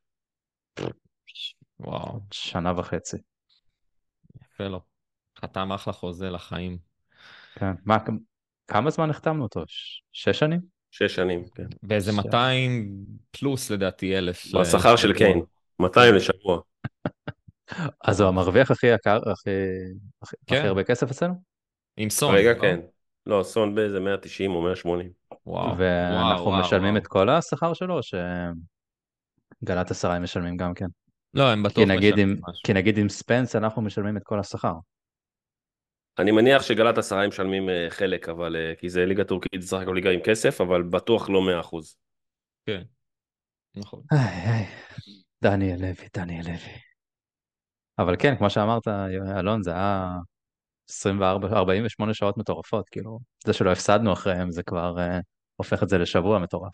וואו, עוד שנה וחצי. יפה לו. חתם אחלה חוזה לחיים. כן. מה, כמה זמן החתמנו אותו? ש... שש שנים? שש שנים, כן. באיזה ש... מאתיים פלוס לדעתי אלף בשכר של לשבוע. קיין. מאתיים כן, לשבוע. אז הוא מטורף. המרוויח הכי יקר, הכי, הכי, הכי כן, הרבה כסף אצלנו? עם סון, כרגע לא? כן. לא, סון באיזה מאה ותשעים או מאה ושמונים. וואו, וואו, ואנחנו וואו, משלמים את וואו. כל השכר שלו, או שגלת אסריי משלמים גם כן? לא, הם כי בטוח נגיד משלמים עם, משהו. כי נגיד עם ספנס אנחנו משלמים את כל השכר. אני מניח שגלת עשרה משלמים אה, חלק, אבל אה, כי זה ליגה טורקית, זה סך הכל ליגה עם כסף, אבל בטוח לא מאה אחוז. כן, נכון. איי, איי, דניאל לוי, דניאל לוי. אבל כן, כמו שאמרת, אלון, זה היה עשרים וארבע, ארבעים ושמונה שעות מטורפות, כאילו, זה שלא הפסדנו אחריהם, זה כבר uh, הופך את זה לשבוע מטורף.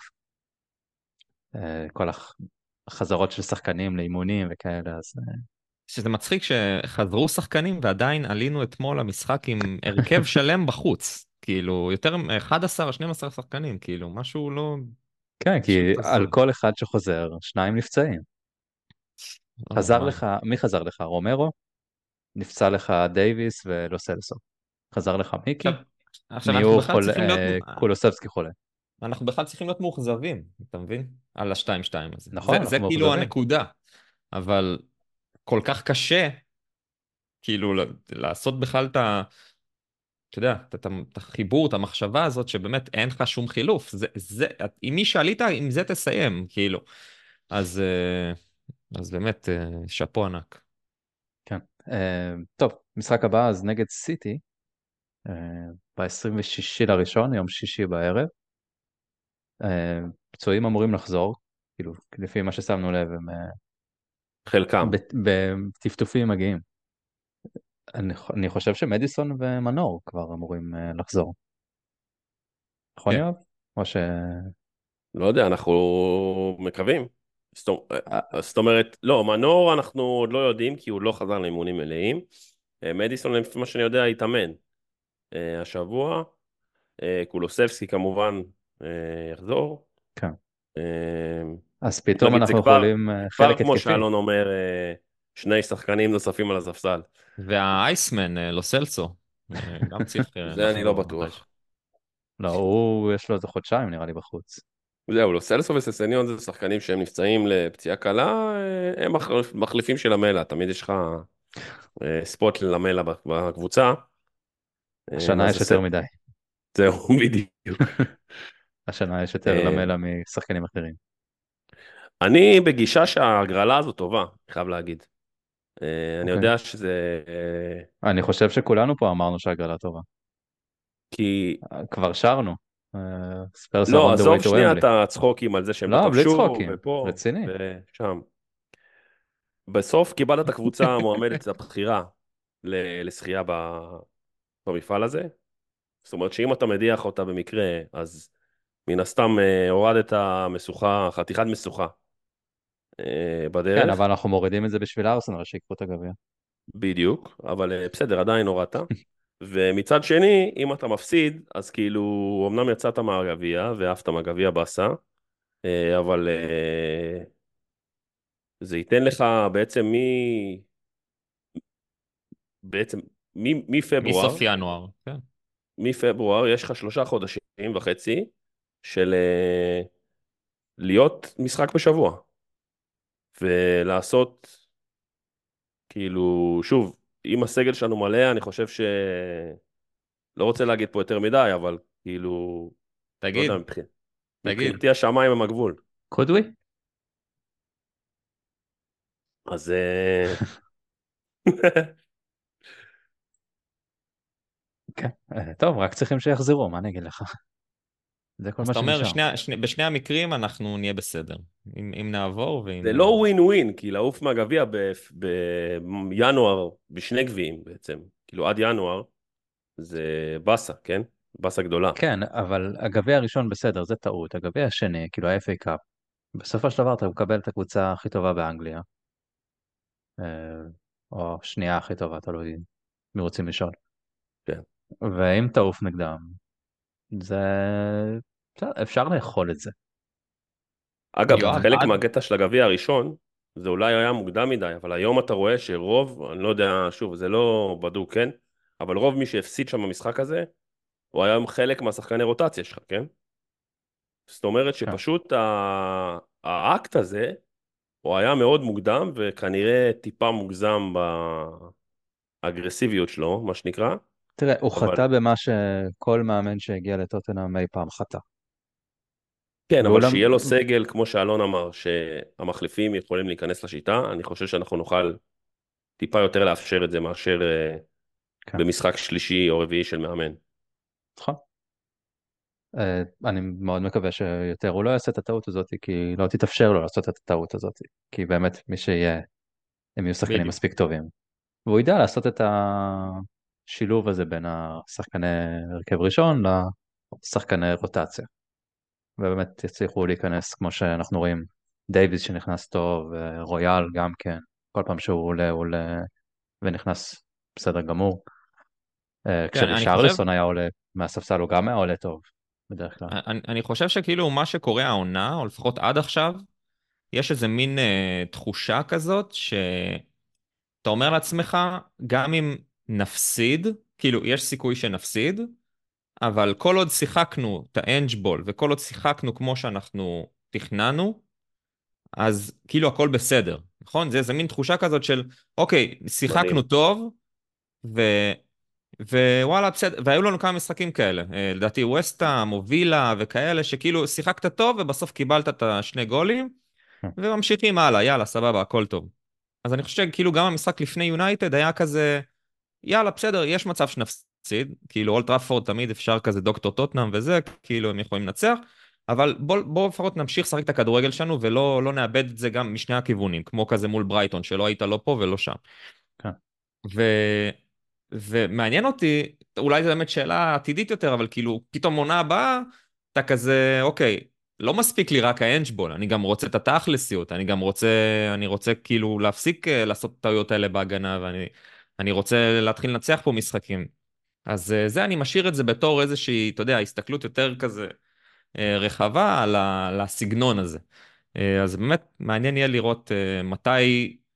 Uh, כל הח... החזרות של שחקנים לאימונים וכאלה, אז uh, שזה מצחיק שחזרו שחקנים ועדיין עלינו אתמול למשחק עם הרכב שלם בחוץ. כאילו, יותר מ-אחד עשר, שנים עשר שחקנים, כאילו, משהו לא... כן, כי פשוט על הזוי. כל אחד שחוזר, שניים נפצעים. לא חזר נורמלי. לך, מי חזר לך? רומרו? נפצע לך דייוויס ולא סלסו. חזר לך עכשיו, מיקי? עכשיו מי אנחנו הוא בכלל חולה? צריכים להיות, אה, קולוסבסקי חולה. אנחנו בכלל צריכים להיות מאוכזבים, אתה מבין? על השתיים שתיים הזה. זה, נכון, זה אנחנו כאילו מאוכזבים. הנקודה. אבל כל כך קשה, כאילו, ל- לעשות בכלל את ה... אתה יודע, את את- את החיבור, את המחשבה הזאת, שבאמת אין לך שום חילוף. זה, זה, עם מי שעלית, עם זה תסיים, כאילו. אז, אה, אז באמת, אה, שאפו ענק. כן. אה, טוב, משחק הבא אז נגד סיטי, אה, ב-עשרים ושישי לראשון, יום שישי בערב. אה, פצועים אמורים לחזור, כאילו, לפי מה ששמנו לב, הם אה, חלקם. בת- בטפטופים מגיעים. אני, ח- אני חושב שמדיסון ומנור כבר אמורים אה, לחזור. נכון, כן. יואב? או ש... לא יודע, אנחנו מקווים. זאת אה, זאת אומרת, לא, מנור אנחנו עוד לא יודעים, כי הוא לא חזר לאימונים מלאים. אה, מדיסון, לפי מה שאני יודע, התאמן אה, השבוע. אה, קולוסבסקי כמובן אה, יחזור. כן. אה, אז בוא פתאום נגיד, זה אנחנו כבר, יכולים זה אה, כבר חלק כמו התקפי. שאלון אומר, אה, שני שחקנים נוספים על הספסל. והאייסמן, לא סלסו, גם צריך אה, זה אני לא לחזור מתישהו. בטוח. לא, הוא, יש לו איזה חודשיים נראה לי בחוץ. זהו, לא, סלסו וססניון זה שחקנים שהם נפצעים לפציעה קלה, אה, הם מחליפ- מחליפים של המלע, תמיד יש לך אה, ספוט למלע בקבוצה, אה, השנה אז יש זה יותר סט, מדי. זהו, בדיוק. השנה יש יותר אה, למלה משחקנים אחרים. אני בגישה שההגרלה הזו טובה, אני חייב להגיד. אה, אני אוקיי. יודע שזה... אה, אני חושב שכולנו פה אמרנו שהגרלה טובה. כי... כבר שרנו. ספרס are לא, on the way עזוב to שנייה את Wembley. הצחוקים על זה שהם לא לא, בלי כבשו, צחוקים. ופה, רציני. ושם. בסוף קיבלת את הקבוצה המועמדת לבחירה ל- לשחייה ב- במפעל הזה. זאת אומרת שאם אתה מדיח אותה במקרה, אז מן הסתם אה, הורדת משוכה, חתיכת משוכה אה, כן, בדרך, אבל אנחנו מורידים את זה בשביל ארסנל שיקחו את הגביע. בדיוק, אבל אה, בסדר, עדיין הורדת. ומצד שני, אם אתה מפסיד, אז כאילו, אמנם יצאת מהגביע, ועפת מהגביע באסה, אה, אבל אה, זה ייתן לך בעצם מ... בעצם מ- מפברואר, מסוף ינואר, כן. מפברואר יש לך שלושה חודשים וחצי של אה, להיות משחק בשבוע, ולעשות, כאילו, שוב, אם הסגל שלנו מלא, אני חושב ש... לא רוצה להגיד פה יותר מדי, אבל כאילו, לא יודע, תגיד, מבח... תגיד. מבחינתי השמיים הם הגבול. could we? אז... אה, כן. אה, טוב, רק צריכים שיחזרו, מה אני אגיד לך? זה כל אז מה אתה אומר, שנשאר. שני, שני, בשני המקרים אנחנו נהיה בסדר. אם, אם נעבור זה ואם... לא אה, ווין ווין, כי לעוף מהגביע בינואר, בשני גביעים בעצם, כאילו עד ינואר, זה באסה, כן? באסה גדולה. כן, אבל הגביע הראשון בסדר, זה טעות. הגביע השני, כאילו ה-אף איי קאפ, בסופו של דבר אתה מקבל את הקבוצה הכי טובה באנגליה, אה, או שנייה הכי טובה, תלוי מי רוצים לשאול. כן. ואם תעוף נגדם, זה... בסדר, אפשר לאכול את זה. אגב, אבל... יואב, חלק עד... מהקטע של הגביע הראשון, זה אולי היה מוקדם מדי, אבל היום אתה רואה שרוב, אני לא יודע, שוב, זה לא בדוק, כן? אבל רוב מי שהפסיד שם במשחק הזה, הוא היה חלק מהשחקני רוטציה שלך, כן? זאת אומרת כן. שפשוט ה... האקט הזה, הוא היה מאוד מוקדם, וכנראה טיפה מוגזם באגרסיביות שלו, מה שנקרא, תראה, הוא אבל חטא במה שכל מאמן שהגיע לטוטנהאם אי פעם חטא. כן, אבל ואולם, שיהיה לו סגל, כמו שאלון אמר, שהמחליפים יכולים להיכנס לשיטה, אני חושב שאנחנו נוכל טיפה יותר לאפשר את זה מאשר אה, כן, במשחק שלישי או רביעי של מאמן. נכון. אה, אני מאוד מקווה שיותר הוא לא יעשה את הטעות הזאת, כי לא תתאפשר לו לעשות את הטעות הזאת, כי באמת מי שיהיה, הם יהיו שחקנים בדיוק. מספיק טובים. והוא ידע לעשות את השילוב הזה בין השחקני הרכב ראשון לשחקני רוטציה. ובאמת יצליחו להיכנס כמו שאנחנו רואים, דייוויס שנכנס טוב, אה, רויאל גם כן, כל פעם שהוא עולה, הוא עולה ונכנס בסדר גמור. אה, כן, אני חושב, כשרישרליסון היה עולה מהספסל הוא גם היה עולה טוב, בדרך כלל. אני, אני חושב שכאילו מה שקורה העונה, או לפחות עד עכשיו, יש איזה מין אה, תחושה כזאת, שאתה אומר לעצמך, גם אם נפסיד, כאילו, יש סיכוי שנפסיד, אבל כל עוד שיחקנו את האנג'בול, וכל עוד שיחקנו כמו שאנחנו תכננו, אז כאילו הכל בסדר, נכון? זה איזה מין תחושה כזאת של, אוקיי, שיחקנו מדהים. טוב, ו... ווואלה, בסדר, והיו לנו כמה משחקים כאלה, אה, לדעתי ווסטהאם או וילה וכאלה, שכאילו שיחקת טוב ובסוף קיבלת את השני גולים, וממשיכים הלאה, יאללה, סבבה, הכל טוב. אז אני חושב שכאילו גם המשחק לפני יונייטד היה כזה, יאללה, בסדר, יש מצב שנפסיד, כאילו אולט טראפורד תמיד אפשר כזה דוקטור טוטנאם וזה, כאילו הם יכולים לנצח, אבל בואו בוא לפחות נמשיך לשחק את הכדורגל שלנו, ולא לא נאבד את זה גם משני הכיוונים, כמו כזה מול ברייטון, שלא היית לא פה ולא שם. כן. ו... ומעניין אותי, אולי זו באמת שאלה עתידית יותר, אבל כאילו, פתאום עונה הבאה, אתה כזה, אוקיי, לא מספיק לי רק האנג'בול, אני גם רוצה את התכלסיות, אני גם רוצה, אני רוצה כאילו להפסיק אה, לעשות את הטעויות האלה בהגנה, ואני אני רוצה להתחיל לנצח פה משחקים. אז אה, זה, אני משאיר את זה בתור איזושהי, אתה יודע, הסתכלות יותר כזה אה, רחבה על ה- על הסגנון הזה. אה, אז באמת מעניין יהיה לראות אה, מתי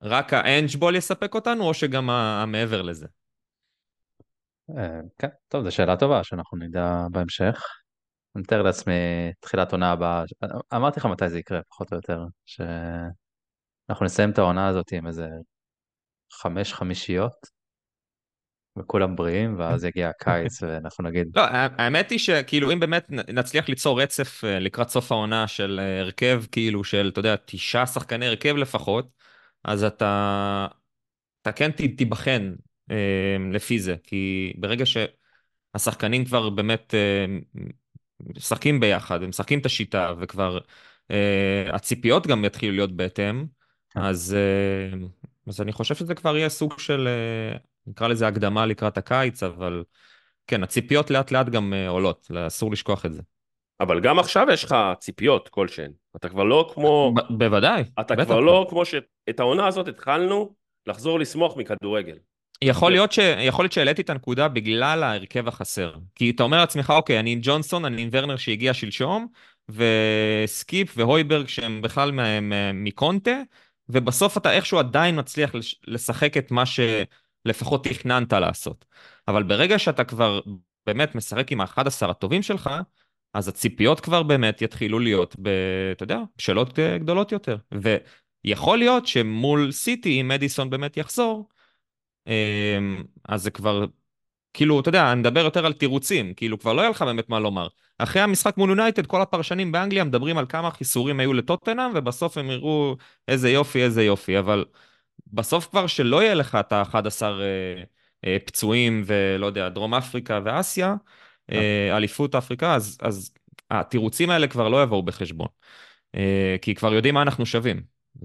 רק האנג'בול יספק אותנו, או שגם ה- המעבר לזה? אה, כן, טוב, זו שאלה טובה שאנחנו נדע בהמשך. אני מתאר לעצמי תחילת עונה הבאה, אמרתי לך מתי זה יקרה, פחות או יותר, שאנחנו נסיים את העונה הזאת עם איזה חמש חמישיות, וכולם בריאים, ואז יגיע הקיץ, ואנחנו נגיד, לא, האמת היא שכאילו אם באמת נצליח ליצור רצף אה, לקראת סוף העונה של אה, הרכב, כאילו של, אתה יודע, תשעה שחקני הרכב לפחות, אז אתה, אתה כן ת- תיבחן אה, לפי זה, כי ברגע שהשחקנים כבר באמת אה, משחקים ביחד, הם משחקים את השיטה, וכבר אה, הציפיות גם יתחילו להיות בהתאם, אה, אז, אה, אז אני חושב שזה כבר יהיה סוג של, אה, נקרא לזה הקדמה לקראת הקיץ, אבל כן, הציפיות לאט לאט גם אה, עולות, אסור לשכוח את זה. אבל גם עכשיו יש לך ציפיות כלשהן. אתה כבר לא כמו, ב- בוודאי, אתה כבר בטח. לא כמו שאת העונה הזאת התחלנו לחזור לשמוח מכדורגל. יכול ו... להיות ש... יכול להיות שהעליתי את הנקודה בגלל ההרכב החסר. כי אתה אומר לעצמך, אוקיי, אני עם ג'ונסון, אני עם ורנר שהגיע שלשום, וסקיפ והויברג שהם בכלל מה- מה- מקונטה, ובסוף אתה איכשהו עדיין מצליח לש- לשחק את מה שלפחות תכננת לעשות. אבל ברגע שאתה כבר באמת משחק עם ה-אחד עשר הטובים שלך, אז הציפיות כבר באמת יתחילו להיות, ב, אתה יודע, שאלות אה, גדולות יותר. ויכול להיות שמול סיטי, אם מדיסון באמת יחזור, אמ, אז זה כבר, כאילו, אתה יודע, אני מדבר יותר על תירוצים, כאילו, כבר לא היה לך באמת מה לומר. אחרי המשחק מול יונייטד, כל הפרשנים באנגליה מדברים על כמה חיסורים היו לטוטנהאם, ובסוף הם יראו איזה יופי, איזה יופי, אבל בסוף כבר שלא יהיה לך את ה-אחד עשר אה, אה, פצועים, ולא יודע, דרום אפריקה ואסיה, אה. אה, אליפות אפריקה, אז, אז התירוצים האלה כבר לא יבואו בחשבון. אה, כי כבר יודעים מה אנחנו שווים.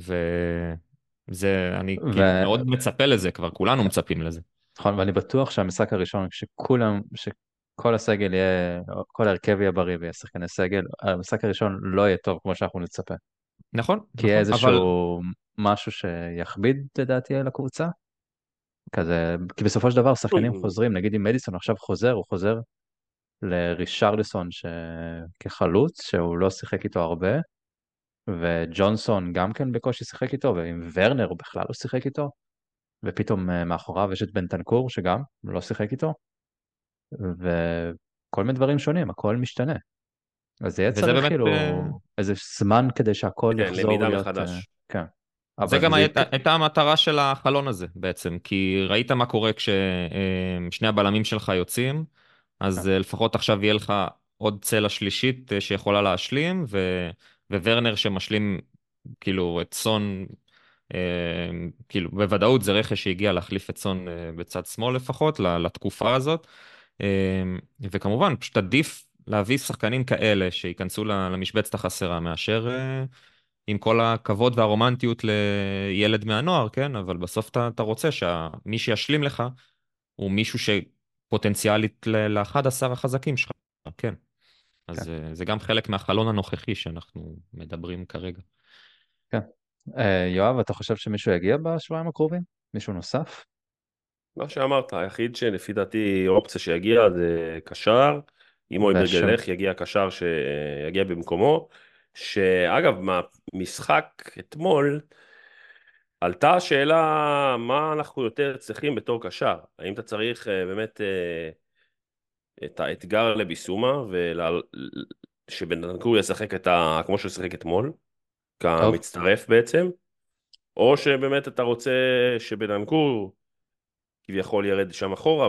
וזה, אני כאילו ו... מאוד מצפה לזה, כבר כולנו כן, מצפים לזה. נכון, ואני בטוח שהמשחק הראשון, כשכולם, שכל הסגל יהיה, כל ההרכב יהיה בריא ויהיה שחקני סגל, המשחק הראשון לא יהיה טוב כמו שאנחנו נצפה. נכון, כי יהיה נכון, אבל איזשהו משהו שיכביד לדעתי על הקבוצה. כזה, כי בסופו של דבר שחקנים חוזרים, נגיד אם מדיסון עכשיו חוזר, הוא חוזר לרישרליסון ש... כחלוץ, שהוא לא שיחק איתו הרבה, וג'ונסון גם כן בקושי שיחק איתו, ועם ורנר הוא בכלל לא שיחק איתו, ופתאום אה, מאחוריו יש את בנטנקור שגם לא שיחק איתו, וכל מיני דברים שונים, הכל משתנה. אז יהיה וזה צריך באמת, כאילו אה, איזה זמן כדי שהכל כן, יחזור למידה להיות, אה, מחדש. כן, זה אבל גם זה היית, יקרה, הייתה המטרה של החלון הזה בעצם, כי ראית מה קורה כששני הבלמים שלך יוצאים, אז אה, לפחות עכשיו יהיה לך עוד צלע שלישית אה, שיכולה להשלים, ו... וורנר שמשלים כאילו את סון, אה, כאילו בוודאות זה רכש שהגיע להחליף את סון אה, בצד שמאל לפחות, לתקופה הזאת. אמ, וכמובן, פשוט עדיף להביא שחקנים כאלה שייכנסו ל- למשבצת החסרה, מאשר אה, עם כל הכבוד והרומנטיות לילד מהנוער, כן? אבל בסוף אתה, אתה רוצה שמי שישלים לך הוא מישהו שפוטנציאלית ל-אחד עשר החזקים שלך, כן. כן, אז אה, זה גם חלק מהחלון הנוכחי שאנחנו מדברים כרגע. כן. אה, יואב, אתה חושב שמישהו יגיע בשבועיים הקרובים? מישהו נוסף? מה שאמרת, היחיד שלפי דעתי אופציה שיגיע זה קשר, אם אויברג ושם, ילך יגיע קשר שיגיע במקומו, שאגב, מהמשחק אתמול עלתה השאלה מה אנחנו יותר צריכים בתור קשר, האם אתה צריך אה, באמת אה, את האתגר לביסומה, ושבנתנקור ישחק את ה... כמו שהוא שיחק אתמול, טוב. כמצטרף בעצם, או שבאמת אתה רוצה שבנתנקור כביכול ירד שם אחורה,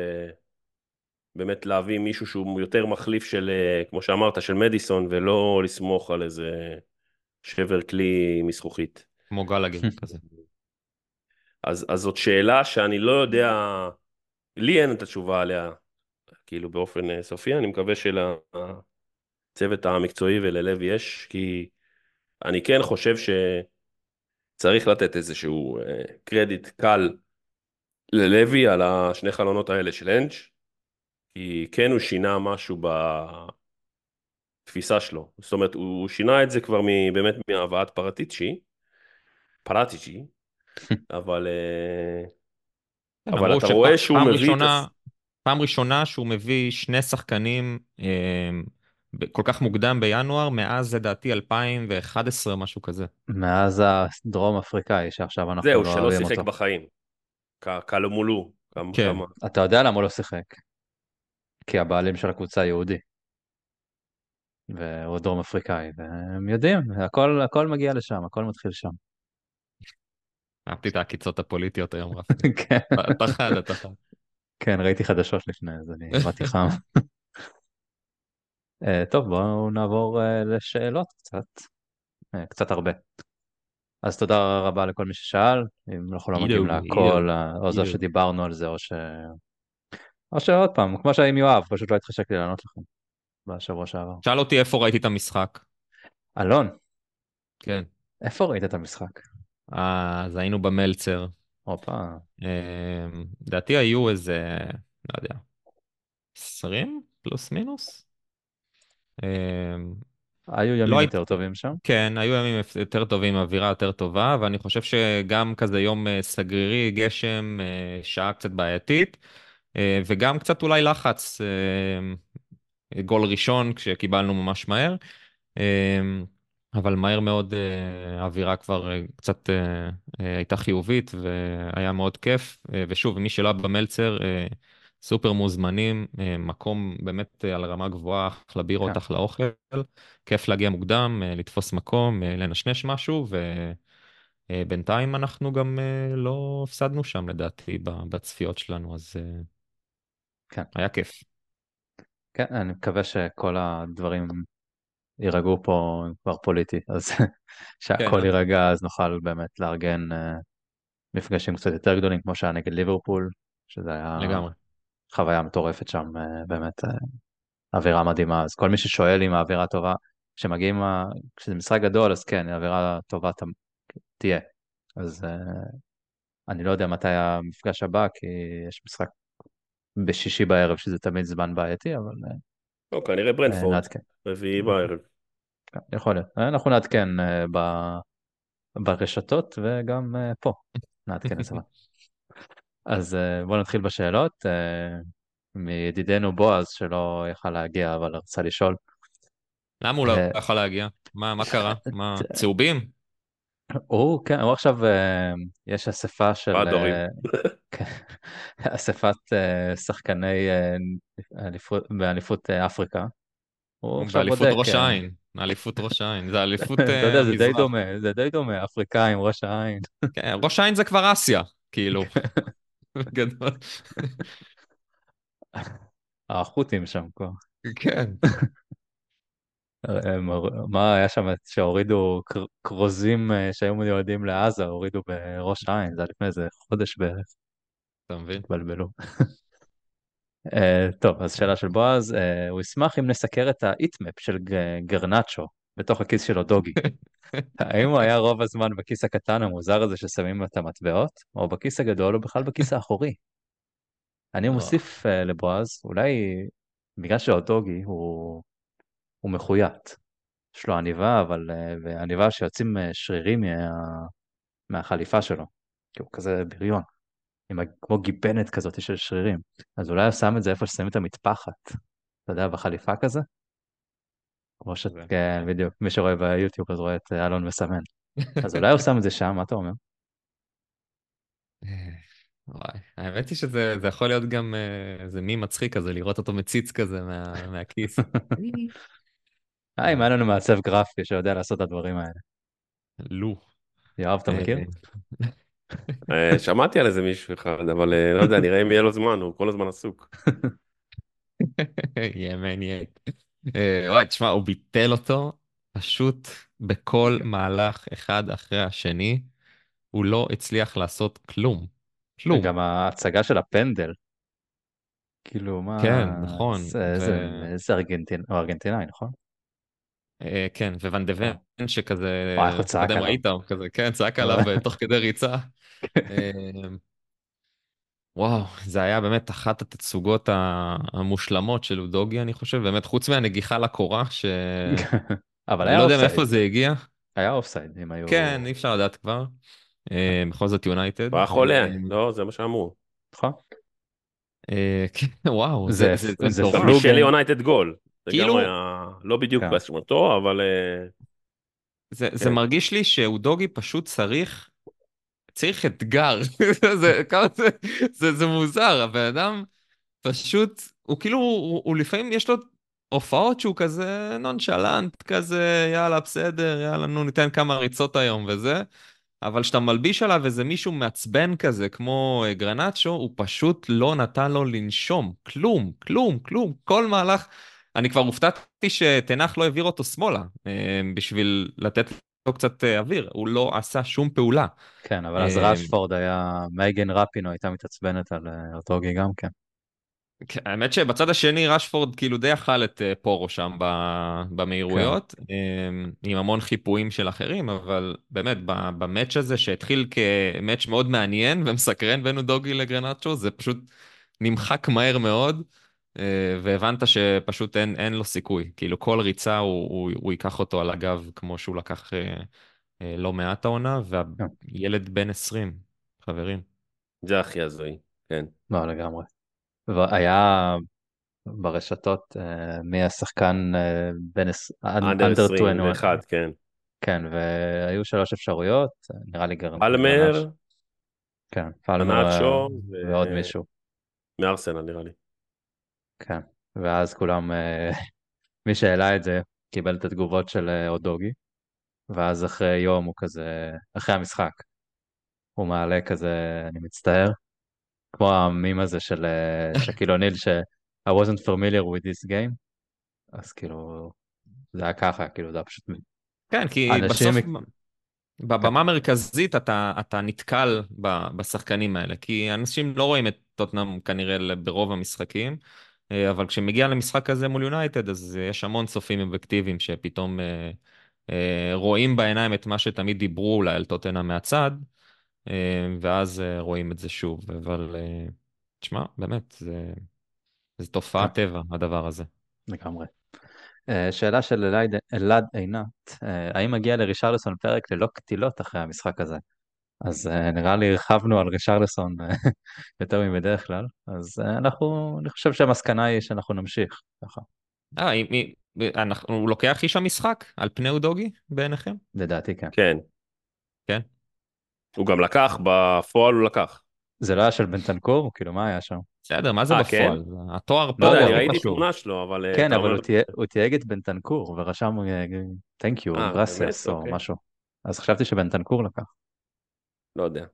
באמת להביא מישהו שהוא יותר מחליף של, אה, כמו שאמרת, של מדיסון, ולא לסמוך על איזה שבר כלי מזכוכית. כמו גלגר כזה. אז, אז זאת שאלה שאני לא יודע, לי אין את התשובה עליה, כאילו באופן אה, סופי, אני מקווה שלצוות המקצועי וללב יש, כי אני כן חושב שצריך לתת איזשהו אה, קרדיט קל ללוי על השני חלונות האלה של אנג', כי כן הוא שינה משהו תפיסה שלו. זאת אומרת, הוא שינה את זה כבר מ, באמת מהבאת פרטיצ'י, פרטיצ'י, אבל, אה, כן, אבל אמרו אתה רואה שהוא שפעם מביא את... ראשונה, הס- פעם ראשונה שהוא מביא שני שחקנים, אה, ב- כל כך מוקדם בינואר, מאז לדעתי אלפיים ואחת עשרה, משהו כזה. מאז הדרום אפריקאי שעכשיו אנחנו זהו, לא שלא אוהבים שיחק אותו. בחיים. ק- קלומולו, כמה, כן. כמה. אתה יודע למה הוא לא שיחק? כי הבעלים של הקבוצה יהודי, והוא דרום אפריקאי, והם יודעים, הכל, הכל מגיע לשם, הכל מתחיל שם. אהבתי את העקיצות הפוליטיות היום, רפי. כן, אתה חד, אתה חד. כן, ראיתי חדשות לפני, אז אני באתי חם. אה, טוב, בואו נעבור אה, לשאלות קצת, אה, קצת הרבה. אז תודה רבה לכל מי ששאל, אם אנחנו לא מגיעים אידו, אידו, להכל, אה, או זו אידו. שדיברנו על זה, או ש... או שעוד פעם, כמו שהיה עם יואב, פשוט לא התחשק לי לענות לכם בשבוע שעבר. שאל אותי איפה ראיתי את המשחק. אלון, כן. איפה ראית את המשחק? אז היינו במלצר. הופה, אמ, לדעתי היו איזה, לא יודע, עשרים פלוס מינוס. אמ, היו לא ימים הייתי, יותר טובים שם. כן, היו ימים יותר טובים, אווירה יותר טובה, ואני חושב שגם כזה יום אה, סגרירי, גשם, אה, שעה קצת בעייתית, אה, וגם קצת אולי לחץ, אה, גול ראשון כשקיבלנו ממש מהר. אמ, אבל מהר מאוד אה, האווירה כבר אה, קצת אה, אה, הייתה חיובית והיה מאוד כיף. אה, ושוב, מי שלא היה במלצר, אה, סופר מוזמנים, אה, מקום באמת אה, על רמה גבוהה, אחלה כן, בירות, אחלה אוכל, כיף להגיע מוקדם, אה, לתפוס מקום, אה, לנשנש משהו, ובינתיים אנחנו גם אה, לא הפסדנו שם לדעתי ב- בצפיות שלנו, אז אה, כן, היה כיף. כן, אני מקווה שכל הדברים יירגעו פה כבר פוליטי, אז כן, שהכל אה? יירגע, אז נוכל באמת לארגן אה, מפגשים קצת יותר גדולים, כמו שהיה נגד ליברפול, שזה היה לגמרי. חוויה מטורפת שם, אה, באמת אה, אווירה מדהימה. אז כל מי ששואל אם האווירה טובה, כשמגיעים, ה- כשזה משחק גדול, אז כן, האווירה טובה ת- תהיה. אז אה, אני לא יודע מתי המפגש הבא, כי יש משחק בשישי בערב, שזה תמיד זמן בעייתי, אבל לא, כנראה אה, אה, ברנפורד, נעדכן. רביעי בערב. כן, יכול להיות. אה, אנחנו נעדכן אה, ב- ברשתות וגם אה, פה, נעדכן את זה. אז אה, בואו נתחיל בשאלות. אה, מידידנו בועז, שלא יכל להגיע, אבל רצה לשאול. למה הוא לא אה, יכול להגיע? מה, מה קרה? מה, צהובים? הוא, כן, הוא עכשיו, אה, יש אספה של, ועד הורים. אה, כן, אספת אה, שחקני אה, אליפות- באליפות אה, אפריקה. הוא עכשיו באליפות בודק, ראש אה, העין. אליפות ראש העין. זה אליפות אתה אה, יודע, זה די המזרח. דומה, זה די דומה, אפריקאים, ראש העין. כן, ראש העין זה כבר אסיה, כאילו. גדול. החות'ים שם כבר. כן. הם הור- מה היה שם שהורידו כר- כרוזים אה, שהיו מיועדים לעזה, הורידו בראש העין, זה היה לפני איזה חודש בערך, אתה מבין? התבלבלו. אה, טוב, אז שאלה של בועז, אה, הוא ישמח אם נסקר את האיטמפ של ג- גרנצ'ו בתוך הכיס שלו דוגי. האם הוא היה רוב הזמן בכיס הקטן המוזר הזה ששמים את המטבעות, או בכיס הגדול, או בכלל בכיס האחורי? אני וואו. מוסיף אה, לבועז, אולי בגלל שהדוגי הוא, הוא מחויית. יש לו עניבה, אבל אה, ועניבה שיוצאים אה, שרירים מה, מהחליפה שלו, כי הוא כזה בריון, עם ה- כמו גיבנת כזאת של שרירים. אז אולי הוא שם את זה איפה ששמים את המטפחת, אתה יודע, בחליפה כזה? כמו ש... זה, כן, כן. בדיוק, מי שרואה ביוטיוב אז רואה את אה, אלון מסמן. אז אולי הוא שם את זה שם, מה אתה אומר? אה, וואי, האמת היא שזה זה יכול להיות גם אה, איזה מי מצחיק כזה, לראות אותו מציץ כזה מה, מהכיס. אה, אם אה, היה לנו מעצב גרפי שיודע לעשות את הדברים האלה. לו. יואב, אתה אה, מכיר? אה, שמעתי על איזה מישהו אחד, אבל אה, לא יודע, נראה אם יהיה לו זמן, הוא כל הזמן עסוק. יאמן יהיה. אה, וואי, תשמע, הוא ביטל אותו פשוט בכל מהלך אחד אחרי השני. הוא לא הצליח לעשות כלום. כלום. גם ההצגה של הפנדל, כאילו, מה... כן, נכון. זה, ו... זה, זה ארגנטינאי, הוא ארגנטינאי, נכון? אה, כן, וואן דה אה, ון שכזה, וואי, איך הוא לא צעק יודע אם עליו. ראית, הוא כזה, כן, צעק עליו אה, תוך כדי ריצה. אה, וואו, זה היה באמת אחת התצוגות ה- המושלמות של אודוגי, אני חושב, באמת, חוץ מהנגיחה לקורה, שאני אבל היה לא יודע מאיפה אופסייד, זה הגיע. היה אופסייד, אם היו... כן, אי אפשר לדעת כבר. כן, אה, בכל זאת יונייטד. הוא היה חולה, אה, לא, זה מה שאמרו. נכון? אה, כן, וואו, זה זה, זה- זה זה עכשיו מטורף. בישל פלוגן, ליונייטד גול. זה גם כאילו, היה לא בדיוק כן. באשמתו, אבל אה, זה, זה כן. מרגיש לי שאודוגי פשוט צריך, צריך אתגר. זה, כמה זה, זה, זה מוזר, הבן אדם פשוט, הוא כאילו, הוא, הוא לפעמים יש לו הופעות שהוא כזה נונשלנט, כזה, יאללה, בסדר, יאללה, נו, ניתן כמה ריצות היום וזה. אבל כשאתה מלביש עליו איזה מישהו מעצבן כזה, כמו אה, גרנצ'ו, הוא פשוט לא נתן לו לנשום. כלום, כלום, כלום. כל מהלך... אני כבר הופתעתי שתנח לא העביר אותו שמאלה, אה, בשביל לתת לו קצת אה, אוויר. הוא לא עשה שום פעולה. כן, אבל אז אה, רשפורד היה, מייגן רפינו הייתה מתעצבנת על אה, אוטוגי גם כן. כן, האמת שבצד השני רשפורד כאילו די אכל את אה, פורו שם ב- כן, במהירויות, אה, עם המון חיפויים של אחרים, אבל באמת ב- במאץ' הזה שהתחיל כמאץ' מאוד מעניין ומסקרן בין אודוגי לגרנצ'ו, זה פשוט נמחק מהר מאוד, אה, והבנת שפשוט אין, אין לו סיכוי. כאילו כל ריצה הוא, הוא, הוא ייקח אותו על הגב כמו שהוא לקח אה, אה, לא מעט העונה, כן, והילד בן עשרים, חברים. זה הכי הזוי, כן. לא לגמרי. והיה ברשתות אה, מי השחקן אה, בין אנדר אנדר עשרים עשרים ואחת, ואחת, כן. כן, והיו שלוש אפשרויות, נראה לי גר- גרנש, פלמר, כן, פלמר אה, אנצ'ו ועוד מישהו, ומארסנל נראה לי. כן, ואז כולם, אה, מי שהעלה את זה קיבל את התגובות של אה, אודוגי, ואז אחרי יום הוא כזה, אחרי המשחק, הוא מעלה כזה, אני מצטער, כמו המים הזה של אה, שקיל אוניל, ש- I wasn't familiar with this game, אז כאילו, זה היה ככה, כאילו, זה היה פשוט, כן, כי אנשים, בסוף כן, בבמה המרכזית אתה, אתה נתקל ב, בשחקנים האלה, כי אנשים לא רואים את טוטנהאם כנראה ברוב המשחקים, אה, אבל כשמגיע למשחק כזה מול יונייטד, אז יש המון צופים אובייקטיביים שפתאום אה, אה, רואים בעיניים את מה שתמיד דיברו אולי על טוטנהאם מהצד, אה, ואז אה, רואים את זה שוב. אבל אה, תשמע, באמת, זה, זה כן, תופעת טבע, הדבר הזה. לגמרי. אה, שאלה של אלעד אלעד עינת, אה, האם מגיע לרישרלסון פרק ללא קטילות אחרי המשחק הזה? אז אה, נראה לי הרחבנו על רישרלסון אה, יותר מבדרך כלל, אז אה, אנחנו, אני חושב שהמסקנה היא שאנחנו נמשיך ככה, אה, אם- אם- אנחנו, הוא לוקח איש המשחק על פני אודוגי בעיניכם? לדעתי כן. כן. כן. הוא גם לקח, בפועל הוא לקח. זה לא היה של בנטנקור? כאילו, מה היה שם? בסדר, מה זה אה, כן? בפועל? התואר לא פה יודע, הוא אני הכי לא, ראיתי חשוב. תמונה שלו, אבל אה, כן, אתה אבל אומר... הוא תיי- הוא תייג את בנטנקור ורשם אה, thank you, אה, באמת? gracias או אוקיי. משהו. אז חשבתי שבנטנקור לקח, לא יודע.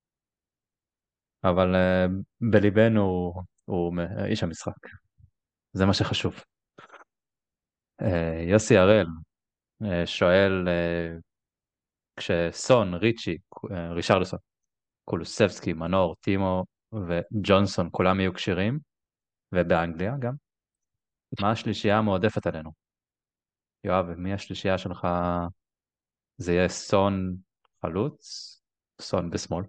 אבל אה, בליבנו הוא, הוא מ- איש המשחק, זה מה שחשוב. אה, יוסי הראל אה, שואל, אה, כשסון, ריצ'י, אה, רישרלסון, קולוסבסקי, מנור, טימו וג'ונסון כולם יהיו כשירים, ובאנגליה גם, מה השלישייה המועדפת עלינו? יואב, מי השלישייה שלך? זה יהיה סון חלוץ, סון בשמאל.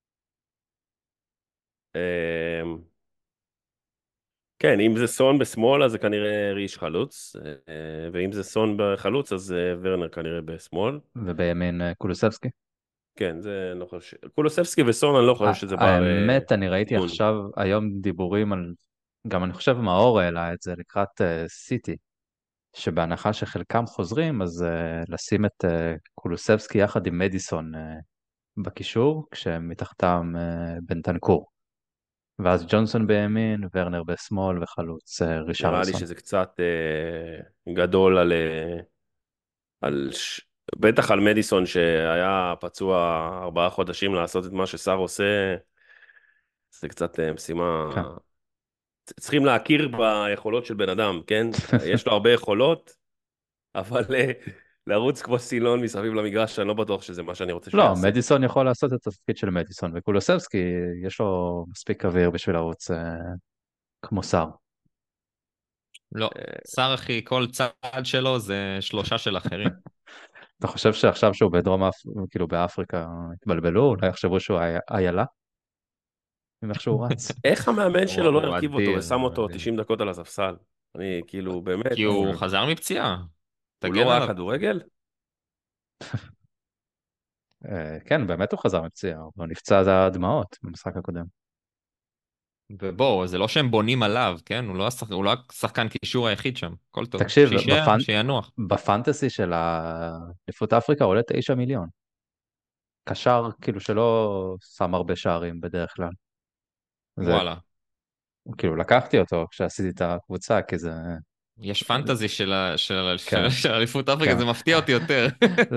אמ, כן, אם זה סון בשמאל, אז זה כנראה ריש חלוץ, אה, ואם זה סון בחלוץ, אז אה, ורנר כנראה בשמאל. ובימין אה, קולוסבסקי. כן, זה אני לא חושב... קולוספסקי וסון, אני לא חושב ה- שזה בר אה, האמת, אני ראיתי דיון. עכשיו, היום דיבורים על, גם אני חושב מאור העלה את זה לקראת אה, סיטי, שבהנחה שחלקם חוזרים, אז אה, לשים את אה, קולוסבסקי יחד עם מדיסון אה, בקישור, כשמתחתם אה, בנטנקור. ואז ג'ונסון בימין, ורנר בשמאל וחלוץ אה, נראה לי רישרלסון. שזה קצת אה, גדול על... אה, על ש... בטח על מדיסון שהיה פצוע ארבעה חודשים לעשות את מה שסאר עושה, זה קצת אה, משימה... כן. צריכים להכיר ביכולות של בן אדם, כן? יש לו הרבה יכולות, אבל אה, לרוץ כמו סילון מסביב למגרש, אני לא בטוח שזה מה שאני רוצה שהוא לא, יעשה. מדיסון יכול לעשות את התפקיד של מדיסון, וקולוסבסקי, יש לו מספיק אוויר בשביל לרוץ אה, כמו שר. לא, שר אחי, כל צעד שלו זה שלושה של אחרים. אתה חושב שעכשיו שהוא בדרום אפ... כאילו באפריקה התבלבלו? אולי יחשבו שהוא אי- איילה? עם איך שהוא רץ? איך המאמן הוא שלו לא הוא הרכיב אותו אדיר, ושם הוא אותו אדיר. תשעים דקות על הספסל? אני כאילו, באמת, כי הוא חזר מפציעה, הוא לא תגן ראה עליו. כדורגל? אה, כן, באמת הוא חזר מפציעה, הוא נפצע עד הדמעות במשחק הקודם. ובוא, זה לא שהם בונים עליו, כן? הוא לא השחק- הוא לא השחקן קישור היחיד שם. הכל טוב. תקשיב, שישאר, בפנ... שינוח. בפנטסי של אליפות אפריקה עולה תשע מיליון. קשר כאילו שלא שם הרבה שערים בדרך כלל. זה וואלה. כאילו לקחתי אותו כשעשיתי את הקבוצה, כי זה... יש פנטזי של ה- של ה- של כן, של אליפות אפריקה, כן. זה מפתיע אותי יותר.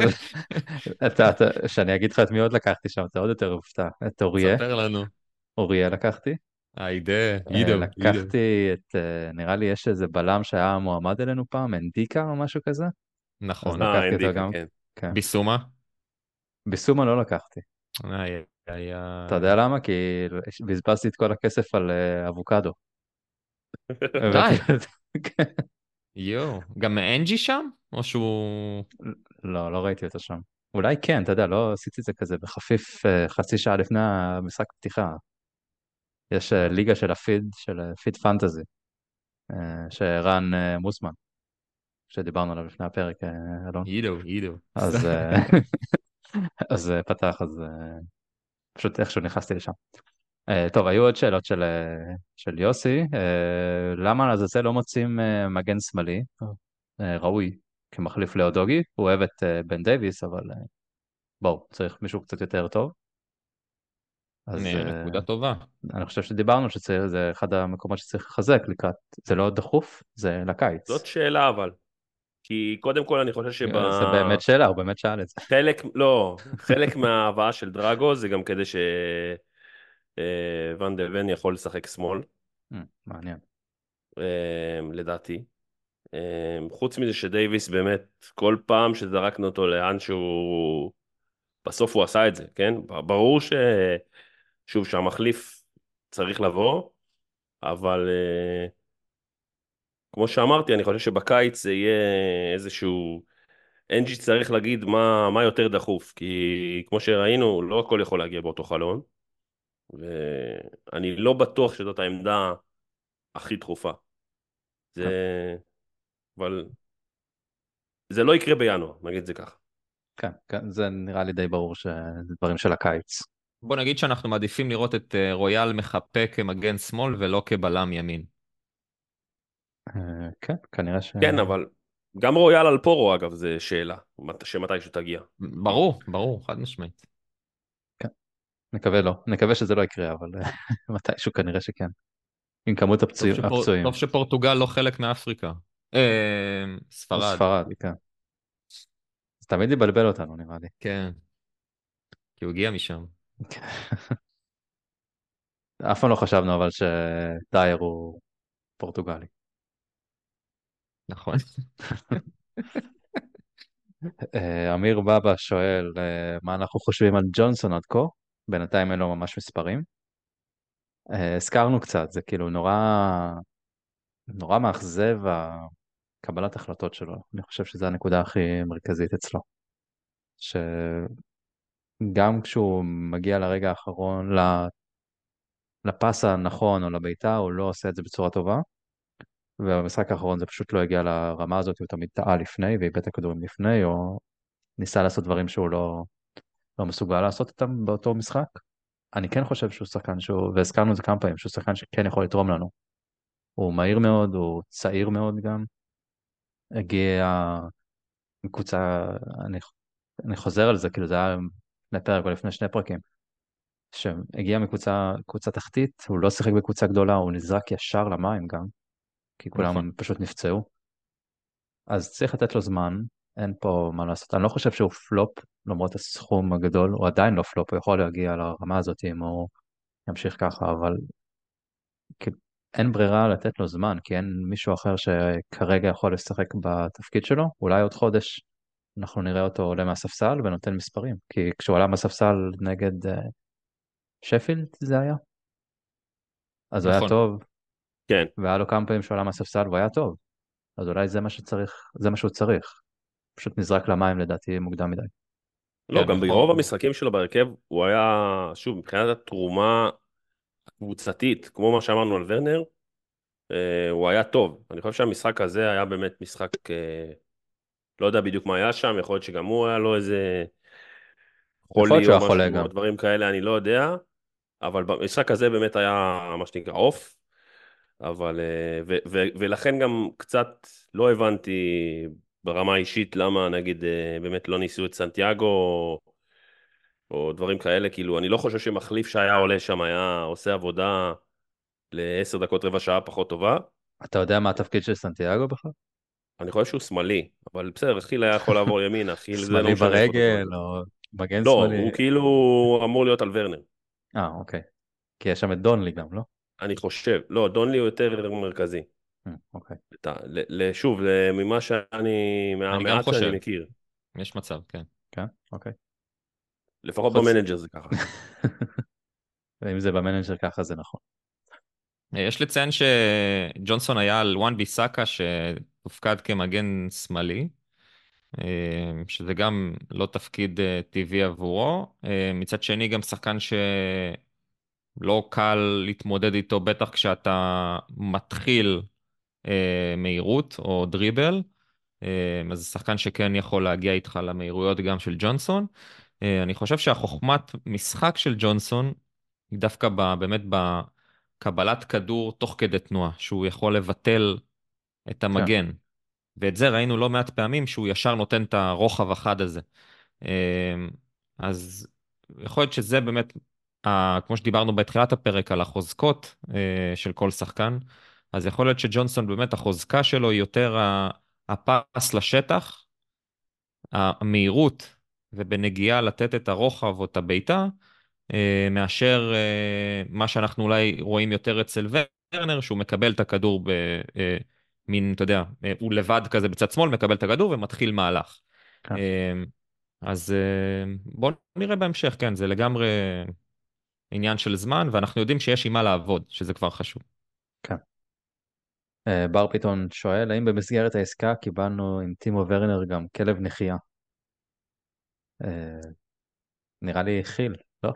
אתה, אתה, שאני אגיד לך את מי עוד לקחתי שם, אתה עוד יותר מופתע. את אוריה, ספר לנו. אוריה לקחתי. היידה, אה, עידו, עידו. לקחתי את, אה, נראה לי יש איזה בלם שהיה מועמד אלינו פעם, אנדיקה או משהו כזה, אז נכון. אה, לקחתי אותו אינדיקה, גם. כן. כן. ביסומה? בסומה לא לקחתי. איי, איי, אתה יודע איי. למה? כי בזבזתי את כל הכסף על אה, אבוקדו. הבאתי די. את... כן. יואו. גם אנג'י שם? או שהוא... לא, לא ראיתי אותו שם. אולי כן, אתה יודע, לא עשיתי את זה כזה בחפיף אה, חצי שעה לפני המשחק פתיחה. יש אה, ליגה של הפיד, של אה, פיד פנטזי, אה, שרן אה, מוסמן, שדיברנו עליו לפני הפרק, אה, אלון. עידו, עידו. אז, אה, אז אה, פתח, אז אה, פשוט איכשהו נכנסתי לשם. אה, טוב, היו עוד שאלות של, אה, של יוסי. אה, למה לעזאזל לא מוצאים אה, מגן שמאלי אה, ראוי כמחליף לאודוגי? הוא אוהב את אה, בן דייוויס, אבל אה, בואו, צריך מישהו קצת יותר טוב. אז נה, אה, נקודה טובה. אני חושב שדיברנו שזה אחד המקומות שצריך לחזק לקראת, זה לא דחוף, זה לקיץ. זאת שאלה אבל. כי קודם כל אני חושב אה, זה באמת שאלה, הוא באמת שאל את זה. שבחלק, לא, חלק מההבאה של דרגו זה גם כדי ש... אה, ואן דה ון יכול לשחק שמאל, אה, מעניין. אה, לדעתי. אה, חוץ מזה שדייוויס באמת, כל פעם שזרקנו אותו לאן שהוא... בסוף הוא עשה את זה, כן? ברור ש... שוב, שהמחליף צריך לבוא, אבל אה, כמו שאמרתי, אני חושב שבקיץ זה יהיה איזשהו... אנג'י צריך להגיד מה, מה יותר דחוף, כי כמו שראינו, לא הכל יכול להגיע באותו חלון, ואני לא בטוח שזאת העמדה הכי דחופה. כן, זה... אבל זה לא יקרה בינואר, נגיד זה ככה. כן, כן, זה נראה לי די ברור שזה דברים של הקיץ. בוא נגיד שאנחנו מעדיפים לראות את אה, רויאל מחפה כמגן שמאל ולא כבלם ימין. אה, כן, כנראה ש... כן, אבל גם רויאל על פורו, אגב, זה שאלה, מת- שמתישהו תגיע. ברור, ברור, חד משמעית. כן, נקווה לא, נקווה שזה לא יקרה, אבל מתישהו כנראה שכן. עם כמות טוב הפצוע- שפור... הפצועים. טוב שפורטוגל לא חלק מאפריקה. אה, ספרד. ספרד, כן. זה תמיד יבלבל אותנו, נראה לי. כן, כי הוא הגיע משם. אף פעם לא חשבנו אבל שדייר הוא פורטוגלי. נכון. אה, אמיר בבא שואל אה, מה אנחנו חושבים על ג'ונסון עד כה, בינתיים אין לו ממש מספרים. אה, הזכרנו קצת, זה כאילו נורא, נורא מאכזב הקבלת החלטות שלו. אני חושב שזו הנקודה הכי מרכזית אצלו. שגם כשהוא מגיע לרגע האחרון, ל- לפס הנכון או לביתה, הוא לא עושה את זה בצורה טובה. ובמשחק האחרון זה פשוט לא הגיע לרמה הזאת, הוא תמיד טעה לפני ואיבד את הכדורים לפני, או ניסה לעשות דברים שהוא לא, לא מסוגל לעשות אותם באותו משחק. אני כן חושב שהוא שחקן שהוא, והזכרנו את זה כמה פעמים, שהוא שחקן שכן יכול לתרום לנו. הוא מהיר מאוד, הוא צעיר מאוד גם. הגיע עם קבוצה, אני, אני חוזר על זה, כאילו זה היה לפני פרק או לפני שני פרקים, שהגיע מקבוצה קבוצה תחתית, הוא לא שיחק בקבוצה גדולה, הוא נזרק ישר למים גם, כי נכון. כולם פשוט נפצעו. אז צריך לתת לו זמן, אין פה מה לעשות. אני לא חושב שהוא פלופ, למרות הסכום הגדול, הוא עדיין לא פלופ, הוא יכול להגיע לרמה הזאת אם הוא ימשיך ככה, אבל כאילו, אין ברירה לתת לו זמן, כי אין מישהו אחר שכרגע יכול לשחק בתפקיד שלו. אולי עוד חודש אנחנו נראה אותו עולה מהספסל ונותן מספרים, כי כשהוא עלה מהספסל נגד uh, שפילד זה היה, אז הוא היה נכון. טוב, כן. והיה לו כמה פעמים שהוא עלה מהספסל והוא היה טוב, אז אולי זה מה שצריך, זה מה שהוא צריך. פשוט נזרק למים לדעתי מוקדם מדי. לא, כן, גם נכון. ברוב המשחקים שלו בהרכב, הוא היה, שוב, מבחינת התרומה הקבוצתית, כמו מה שאמרנו על ורנר, אה, הוא היה טוב. אני חושב שהמשחק הזה היה באמת משחק, אה, לא יודע בדיוק מה היה שם, יכול להיות שגם הוא היה לו איזה יכול להיות חולי שהוא או היה חולה משהו, גם. או דברים כאלה, אני לא יודע. אבל במשחק הזה באמת היה מה שנקרא אוף, אבל, אה, ו, ו, ולכן גם קצת לא הבנתי ברמה האישית למה נגיד אה, באמת לא ניסו את סנטיאגו או, או דברים כאלה, כאילו אני לא חושב שמחליף שהיה עולה שם היה עושה עבודה לעשר דקות רבע שעה פחות טובה. אתה יודע מה התפקיד של סנטיאגו בכלל? אני חושב שהוא שמאלי, אבל בסדר, חיל היה יכול לעבור ימינה, חיל זה לא שמאלי משנה איפה אתה זורק ברגל, אותו. או מגן לא, שמאלי? הוא כאילו אמור להיות על ורנר. אה, אוקיי. כי יש שם את דונלי גם, לא? אני חושב, לא, דונלי הוא יותר מרכזי. אה, אוקיי. אתה- ל- ל- שוב, ל- ממה שאני, אני גם מהמעט שאני חושב, מכיר, יש מצב, כן. כן, אוקיי. לפחות חוץ... במנג'ר זה ככה. ואם זה במנג'ר ככה זה נכון. יש לציין שג'ונסון היה על וואן ביסאקה שהופקד כמגן שמאלי, אה, שזה גם לא תפקיד אה, טבעי עבורו. אה, מצד שני גם שחקן שלא קל להתמודד איתו, בטח כשאתה מתחיל אה, מהירות או דריבל. אה, אז זה שחקן שכן יכול להגיע איתך למהירויות גם של ג'ונסון. אה, אני חושב שהחוכמת משחק של ג'ונסון היא דווקא ב, באמת בקבלת כדור תוך כדי תנועה, שהוא יכול לבטל את כן, המגן. ואת זה ראינו לא מעט פעמים שהוא ישר נותן את הרוחב החד הזה. אה, אז יכול להיות שזה באמת, ה- כמו שדיברנו בתחילת הפרק על החוזקות אה, של כל שחקן, אז יכול להיות שג'ונסון באמת החוזקה שלו היא יותר ה- הפס לשטח, המהירות ובנגיעה לתת את הרוחב או את הבעיטה, אה, מאשר אה, מה שאנחנו אולי רואים יותר אצל ורנר, שהוא מקבל את הכדור במין, אתה יודע, אה, הוא לבד כזה בצד שמאל, מקבל את הכדור ומתחיל מהלך. כן, אה, אז אה, בואו נראה בהמשך, כן, זה לגמרי עניין של זמן, ואנחנו יודעים שיש עם מה לעבוד, שזה כבר חשוב. כן. אה, בר פיתון שואל, האם במסגרת העסקה קיבלנו עם טימו ורנר גם כלב נחייה? אה, נראה לי חיל, לא?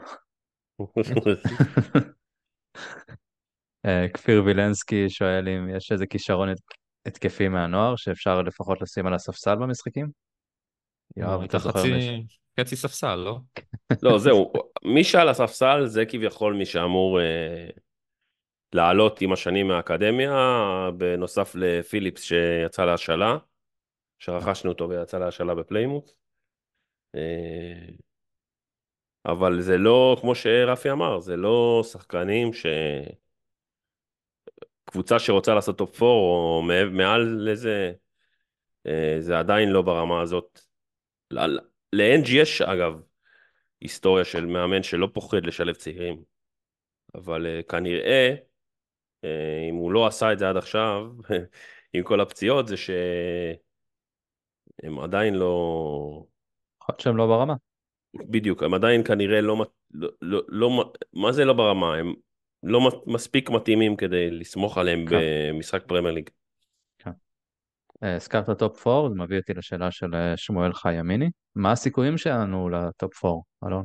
אה, כפיר וילנסקי שואל אם יש איזה כישרון הת- התקפי מהנוער שאפשר לפחות לשים על הספסל במשחקים? יואב, נו, אתה הייתה זוכר חצי, מישהו? חצי ספסל, לא? לא, זהו, מי שעל הספסל זה כביכול מי שאמור אה, לעלות עם השנים מהאקדמיה, בנוסף לפיליפס שיצא להשאלה, שרכשנו אותו ויצא להשאלה בפליימוט. אה, אבל זה לא, כמו שרפי אמר, זה לא שחקנים ש... קבוצה שרוצה לעשות טופ ארבע או מעל מעל לזה, אה, זה עדיין לא ברמה הזאת. ל-אן ג'י יש אגב היסטוריה של מאמן שלא פוחד לשלב צעירים, אבל אה, כנראה, אה, אם הוא לא עשה את זה עד עכשיו, עם כל הפציעות, זה שהם עדיין לא... יכול להיות שהם לא ברמה. בדיוק, הם עדיין כנראה לא... מת- לא, לא, לא מה זה לא ברמה? הם לא מת- מספיק מתאימים כדי לסמוך עליהם כן, במשחק פרמייר ליג. כן. אה, הזכרת טופ ארבע, זה מביא אותי לשאלה של אה, שמואל חיימיני. מה הסיכויים שלנו לטופ ארבע, אלון?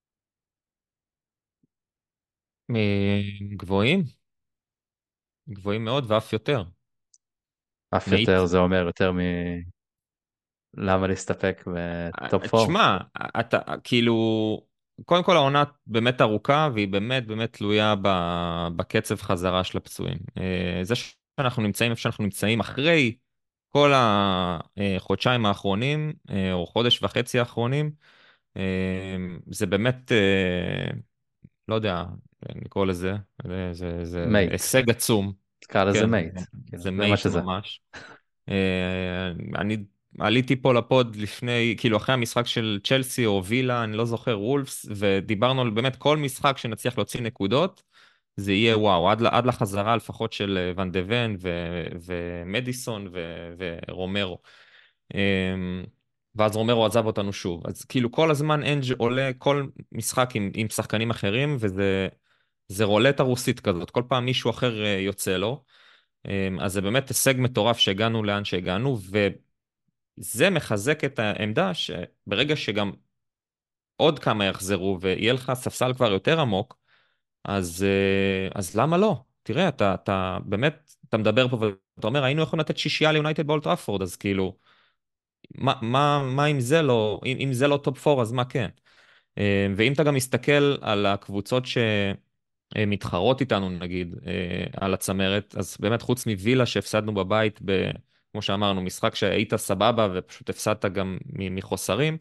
מ- גבוהים, גבוהים מאוד ואף יותר. אף מאית. יותר זה אומר יותר מ... למה להסתפק בטופ ארבע? תשמע, אתה כאילו, קודם כל העונה באמת ארוכה, והיא באמת באמת תלויה ב- בקצב חזרה של הפצועים. אה, זה שאנחנו נמצאים איפה שאנחנו נמצאים אחרי כל החודשיים האחרונים, אה, או חודש וחצי האחרונים, אה, זה באמת, אה, לא יודע, לקרוא לזה, זה, זה, זה מייט. הישג עצום. תקרא לזה כן, מייט. כאילו, זה זה מה מייט שזה. ממש. אה, אני עליתי פה לפוד לפני, כאילו אחרי המשחק של צ'לסי או וילה, אני לא זוכר, וולפס, ודיברנו על באמת כל משחק שנצליח להוציא נקודות, זה יהיה וואו, עד, עד לחזרה לפחות של אה, ון דה ון ו- ומדיסון ו- ורומרו. אמ, ואז רומרו עזב אותנו שוב. אז כאילו כל הזמן אנג' עולה כל משחק עם, עם שחקנים אחרים, וזה זה רולטה רוסית כזאת, כל פעם מישהו אחר אה, יוצא לו. אמ, אז זה באמת הישג מטורף שהגענו לאן שהגענו, וזה מחזק את העמדה שברגע שגם עוד כמה יחזרו ויהיה לך ספסל כבר יותר עמוק, אז, אה, אז למה לא? תראה, אתה, אתה באמת, אתה מדבר פה ואתה אומר, היינו יכולים לתת שישייה ליונייטד באולט טראפורד, אז כאילו, מה, מה, מה אם זה לא, אם, אם זה לא טופ ארבע, אז מה כן? ואם אתה גם מסתכל על הקבוצות שמתחרות איתנו, נגיד, על הצמרת, אז באמת חוץ מווילה שהפסדנו בבית, ב, כמו שאמרנו, משחק שהיית סבבה ופשוט הפסדת גם מחוסרים,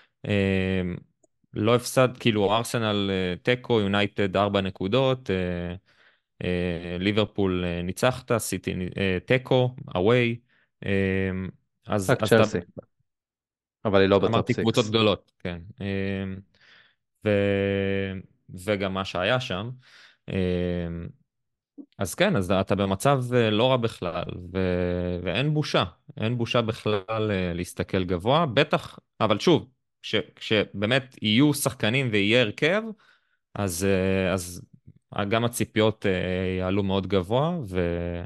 לא הפסד, כאילו ארסנל תיקו, יונייטד ארבע נקודות, ליברפול ניצחת, סיטי תיקו, אווי, אז, רק אז אתה, צ'לסי, אבל היא לא בטופ אמרתי קבוצות סיקס. גדולות, כן. ו... וגם מה שהיה שם. אז כן, אז אתה במצב לא רע בכלל, ו... ואין בושה, אין בושה בכלל להסתכל גבוה, בטח, אבל שוב, כש... כשבאמת יהיו שחקנים ויהיה הרכב, אז, אז גם הציפיות יעלו מאוד גבוה, ו...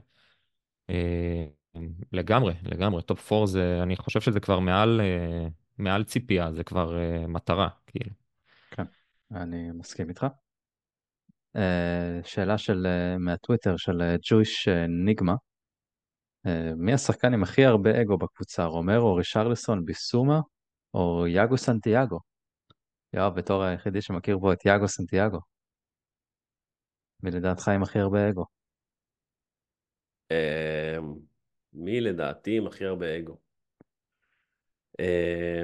לגמרי, לגמרי, טופ ארבע זה, אני חושב שזה כבר מעל, מעל ציפייה, זה כבר מטרה, כאילו. כן, אני מסכים איתך. אה, שאלה של, אה, מהטוויטר של אה, ג'ויש אה, ניגמה. אה, מי השחקן עם הכי הרבה אגו בקבוצה, רומרו, רישרלסון, ביסומה או יאגו סנטיאגו? יואב, בתור היחידי שמכיר פה את יאגו סנטיאגו, מי לדעתך עם הכי הרבה אגו? אה, מי לדעתי עם הכי הרבה אגו? אה,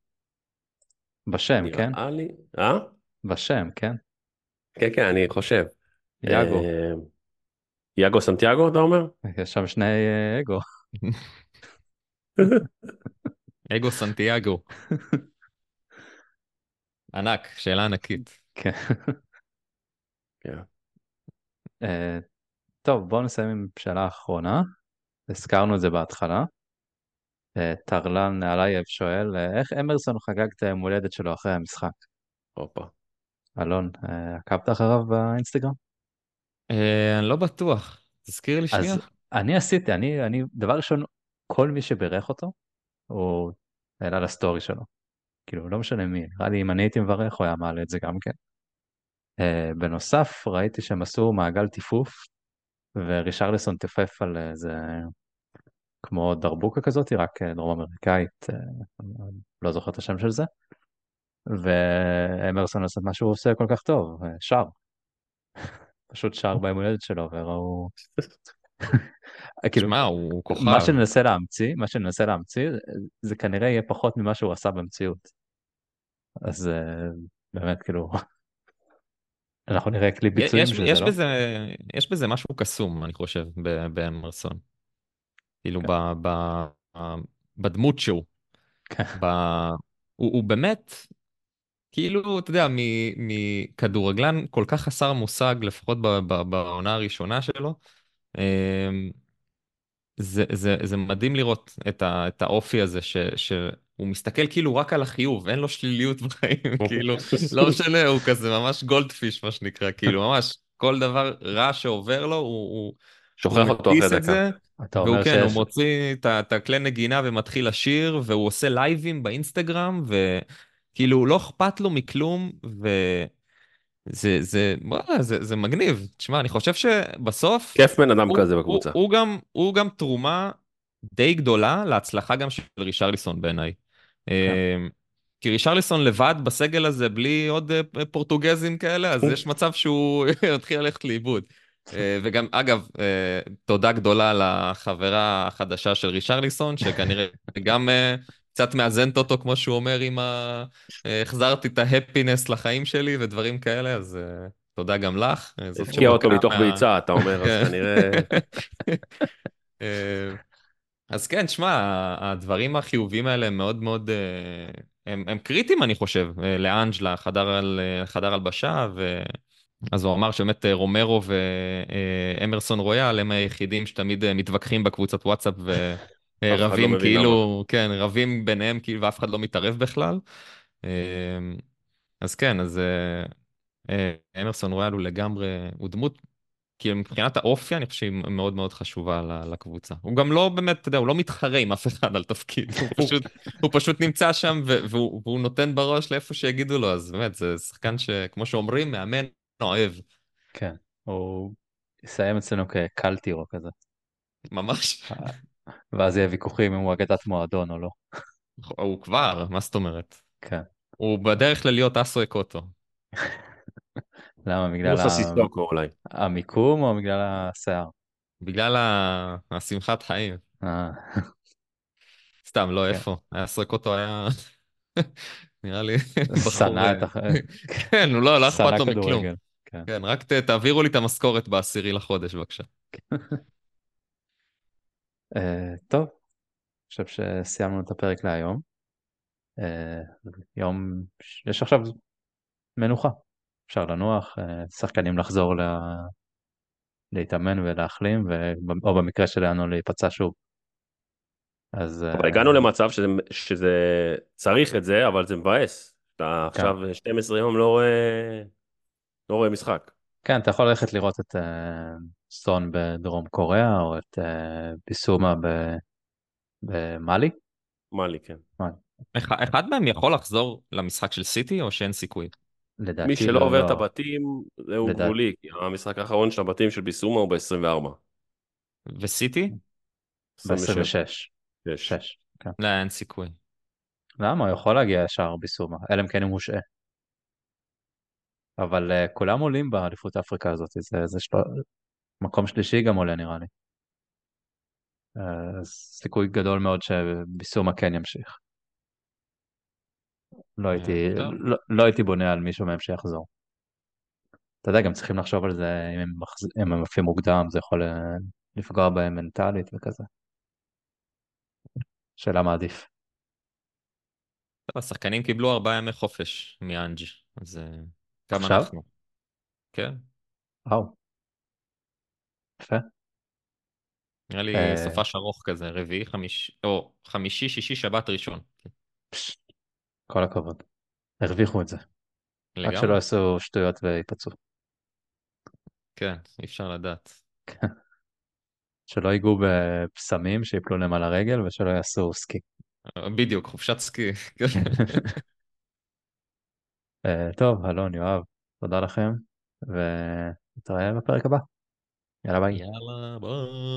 בשם, כן? נראה לי, אה? בשם, כן? כן, כן, אני חושב. יאגו. אה, יאגו סנטיאגו, אתה אומר? יש שם שני אה, אגו. אגו סנטיאגו, ענק, שאלה ענקית. כן. כן. אה, טוב, בואו נסיים עם שאלה אחרונה. הזכרנו את זה בהתחלה. אה, טרלן עלייב שואל, אה, איך אמרסון חגג את היום הולדת שלו אחרי המשחק? הופה. אלון, אה, עקבת אחריו באינסטגרם? אה, אני לא בטוח, תזכיר לי שנייה. אז אני עשיתי, אני, אני, דבר ראשון, כל מי שבירך אותו, הוא העלה לסטורי שלו. כאילו, לא משנה מי, נראה לי אם אני הייתי מברך, הוא היה מעלה את זה גם כן. אה, בנוסף, ראיתי שהם עשו מעגל טיפוף, ורישרלסון טיפף על איזה, כמו דרבוקה כזאת, רק אה, דרום אמריקאית, אה, לא זוכר את השם של זה. ואמרסון עושה מה שהוא עושה כל כך טוב, אה, שר. פשוט שר ביום הולדת שלו, וראו... כאילו, שמע, הוא מה כוכב. שננסה להמציא, מה שננסה להמציא, זה כנראה יהיה פחות ממה שהוא עשה במציאות. אז אה, באמת, כאילו, אנחנו נראה קליפ ביצועים יש, של זה, יש לא? בזה, יש בזה משהו קסום, אני חושב, ב- באמרסון. כאילו, כן. ב, ב, בדמות שהוא. כן. ב, הוא, הוא באמת, כאילו, אתה יודע, מ- מכדורגלן כל כך חסר מושג, לפחות ב- ב- בעונה הראשונה שלו, אמ, זה, זה, זה מדהים לראות את, ה, את האופי הזה, ש, שהוא מסתכל כאילו רק על החיוב, אין לו שליליות בחיים, כאילו, לא משנה, הוא כזה ממש גולדפיש, מה שנקרא, כאילו, ממש, כל דבר רע שעובר לו, הוא, הוא, הוא שוכח אותו אחרי מטיס את דקה. זה, אתה והוא אומר כן, הוא שיש... מוציא את, ה- את הכלי נגינה ומתחיל לשיר, והוא עושה לייבים באינסטגרם, וכאילו, לא אכפת לו מכלום, ו... זה, זה, וואלה, זה, זה מגניב. תשמע, אני חושב שבסוף כיף בן אדם הוא, כזה הוא, בקבוצה. הוא גם, הוא גם תרומה די גדולה להצלחה גם של רישרליסון בעיניי. כן. אה, כי רישרליסון לבד בסגל הזה, בלי עוד אה, פורטוגזים כאלה, אז יש מצב שהוא יתחיל ללכת לאיבוד. אה, וגם, אגב, אה, תודה גדולה לחברה החדשה של רישרליסון, שכנראה גם אה, קצת מאזנת אותו, כמו שהוא אומר, עם ה... אה, החזרתי את ההפינס לחיים שלי ודברים כאלה, אז אה, תודה גם לך. אה, זאת הבקיע אותו שמכה מתוך מה... ביצה, אתה אומר, אז כן. כנראה... אה, אז כן, שמע, הדברים החיוביים האלה הם מאוד מאוד, אה, הם, הם קריטיים, אני חושב, אה, לאנג' לחדר על, אה, חדר הלבשה, ו... אז הוא אמר שבאמת אה, רומרו ואמרסון רויאל הם היחידים שתמיד אה, מתווכחים בקבוצת וואטסאפ אף אחד לא ורבים מבין למה. כאילו, כן, רבים ביניהם כאילו ואף אחד לא מתערב בכלל. אה, אז כן, אז אה, אה, אמרסון רויאל הוא לגמרי, הוא דמות כי מבחינת האופי, אני חושב שהיא מאוד מאוד חשובה ל- לקבוצה. הוא גם לא באמת, אתה יודע, הוא לא מתחרה עם אף אחד על תפקיד, הוא פשוט, הוא פשוט נמצא שם ו- והוא, והוא נותן בראש לאיפה שיגידו לו, אז באמת, זה שחקן שכמו שאומרים, מאמן אוהב, כן. הוא יסיים אצלנו כקלטירו כזה. ממש. אה, ואז יהיה ויכוחים אם הוא אגדת מועדון או לא. הוא כבר, מה זאת אומרת? כן. הוא בדרך כלל להיות אסו אקוטו. למה? בגלל מוסה ה- סיסוקו אולי. המיקום או בגלל השיער? בגלל ה- השמחת חיים. אה, סתם, לא, כן. איפה? אסו אקוטו היה, נראה לי, בחור... שנא אה, את הח... כן, הוא לא, לא אכפת שנא לו מכלום. כדורגל. כן. כן, רק ת- תעבירו לי את המשכורת בעשירי לחודש, בבקשה. אה, טוב, אני חושב שסיימנו את הפרק להיום. אה, יום, יש עכשיו מנוחה. אפשר לנוח, אה, שחקנים לחזור ל... להתאמן ולהחלים, ו... או במקרה שלנו להיפצע שוב. אז אבל הגענו אה, למצב שזה, שזה צריך את זה, אבל זה מבאס. אתה כן. עכשיו שנים עשר יום לא רואה, לא רואה משחק. כן, אתה יכול ללכת לראות את אה, סון בדרום קוריאה, או את אה, ביסומה ב... במאלי. מה לי, כן. מאלי. אחד אחד מהם יכול לחזור למשחק של סיטי, או שאין סיכוי? מי לדעתי שלא עובר את לא. הבתים, זהו לדעת... גבולי, כי המשחק האחרון של הבתים של ביסומה הוא ב-עשרים וארבע. וסיטי? עשרים ושבע. ב-עשרים ושש. שש. שש. כן. לא, אין סיכוי. למה? הוא יכול להגיע ישר ביסומה, אלא אם כן הוא מושעה. אבל uh, כולם עולים באליפות אפריקה הזאת, זה, זה של... מקום שלישי גם עולה נראה לי. Uh, אז סיכוי גדול מאוד שביסומה כן ימשיך. לא אה, הייתי, טוב. לא, לא הייתי בונה על מישהו מהם שיחזור. אתה יודע, גם צריכים לחשוב על זה, אם הם, מחז... אם הם עפים מוקדם, זה יכול אה, לפגוע בהם מנטלית וכזה. שאלה מה עדיף. טוב, השחקנים קיבלו ארבעה ימי חופש מאנג', אז אה, גם עכשיו? אנחנו. כן, וואו, יפה. נראה לי אה, סופש ארוך כזה, רביעי, חמישי, או חמישי, שישי, שבת, ראשון. פש, כל הכבוד. הרוויחו את זה. רק שלא לגמרי. יעשו שטויות וייפצעו. כן, אי אפשר לדעת. שלא ייגעו בפסמים שיפלו להם על הרגל ושלא יעשו סקי. אה, בדיוק, חופשת סקי. אה, טוב, אלון, יואב, תודה לכם, ונתראה בפרק הבא. יאללה ביי. יאללה, ביי.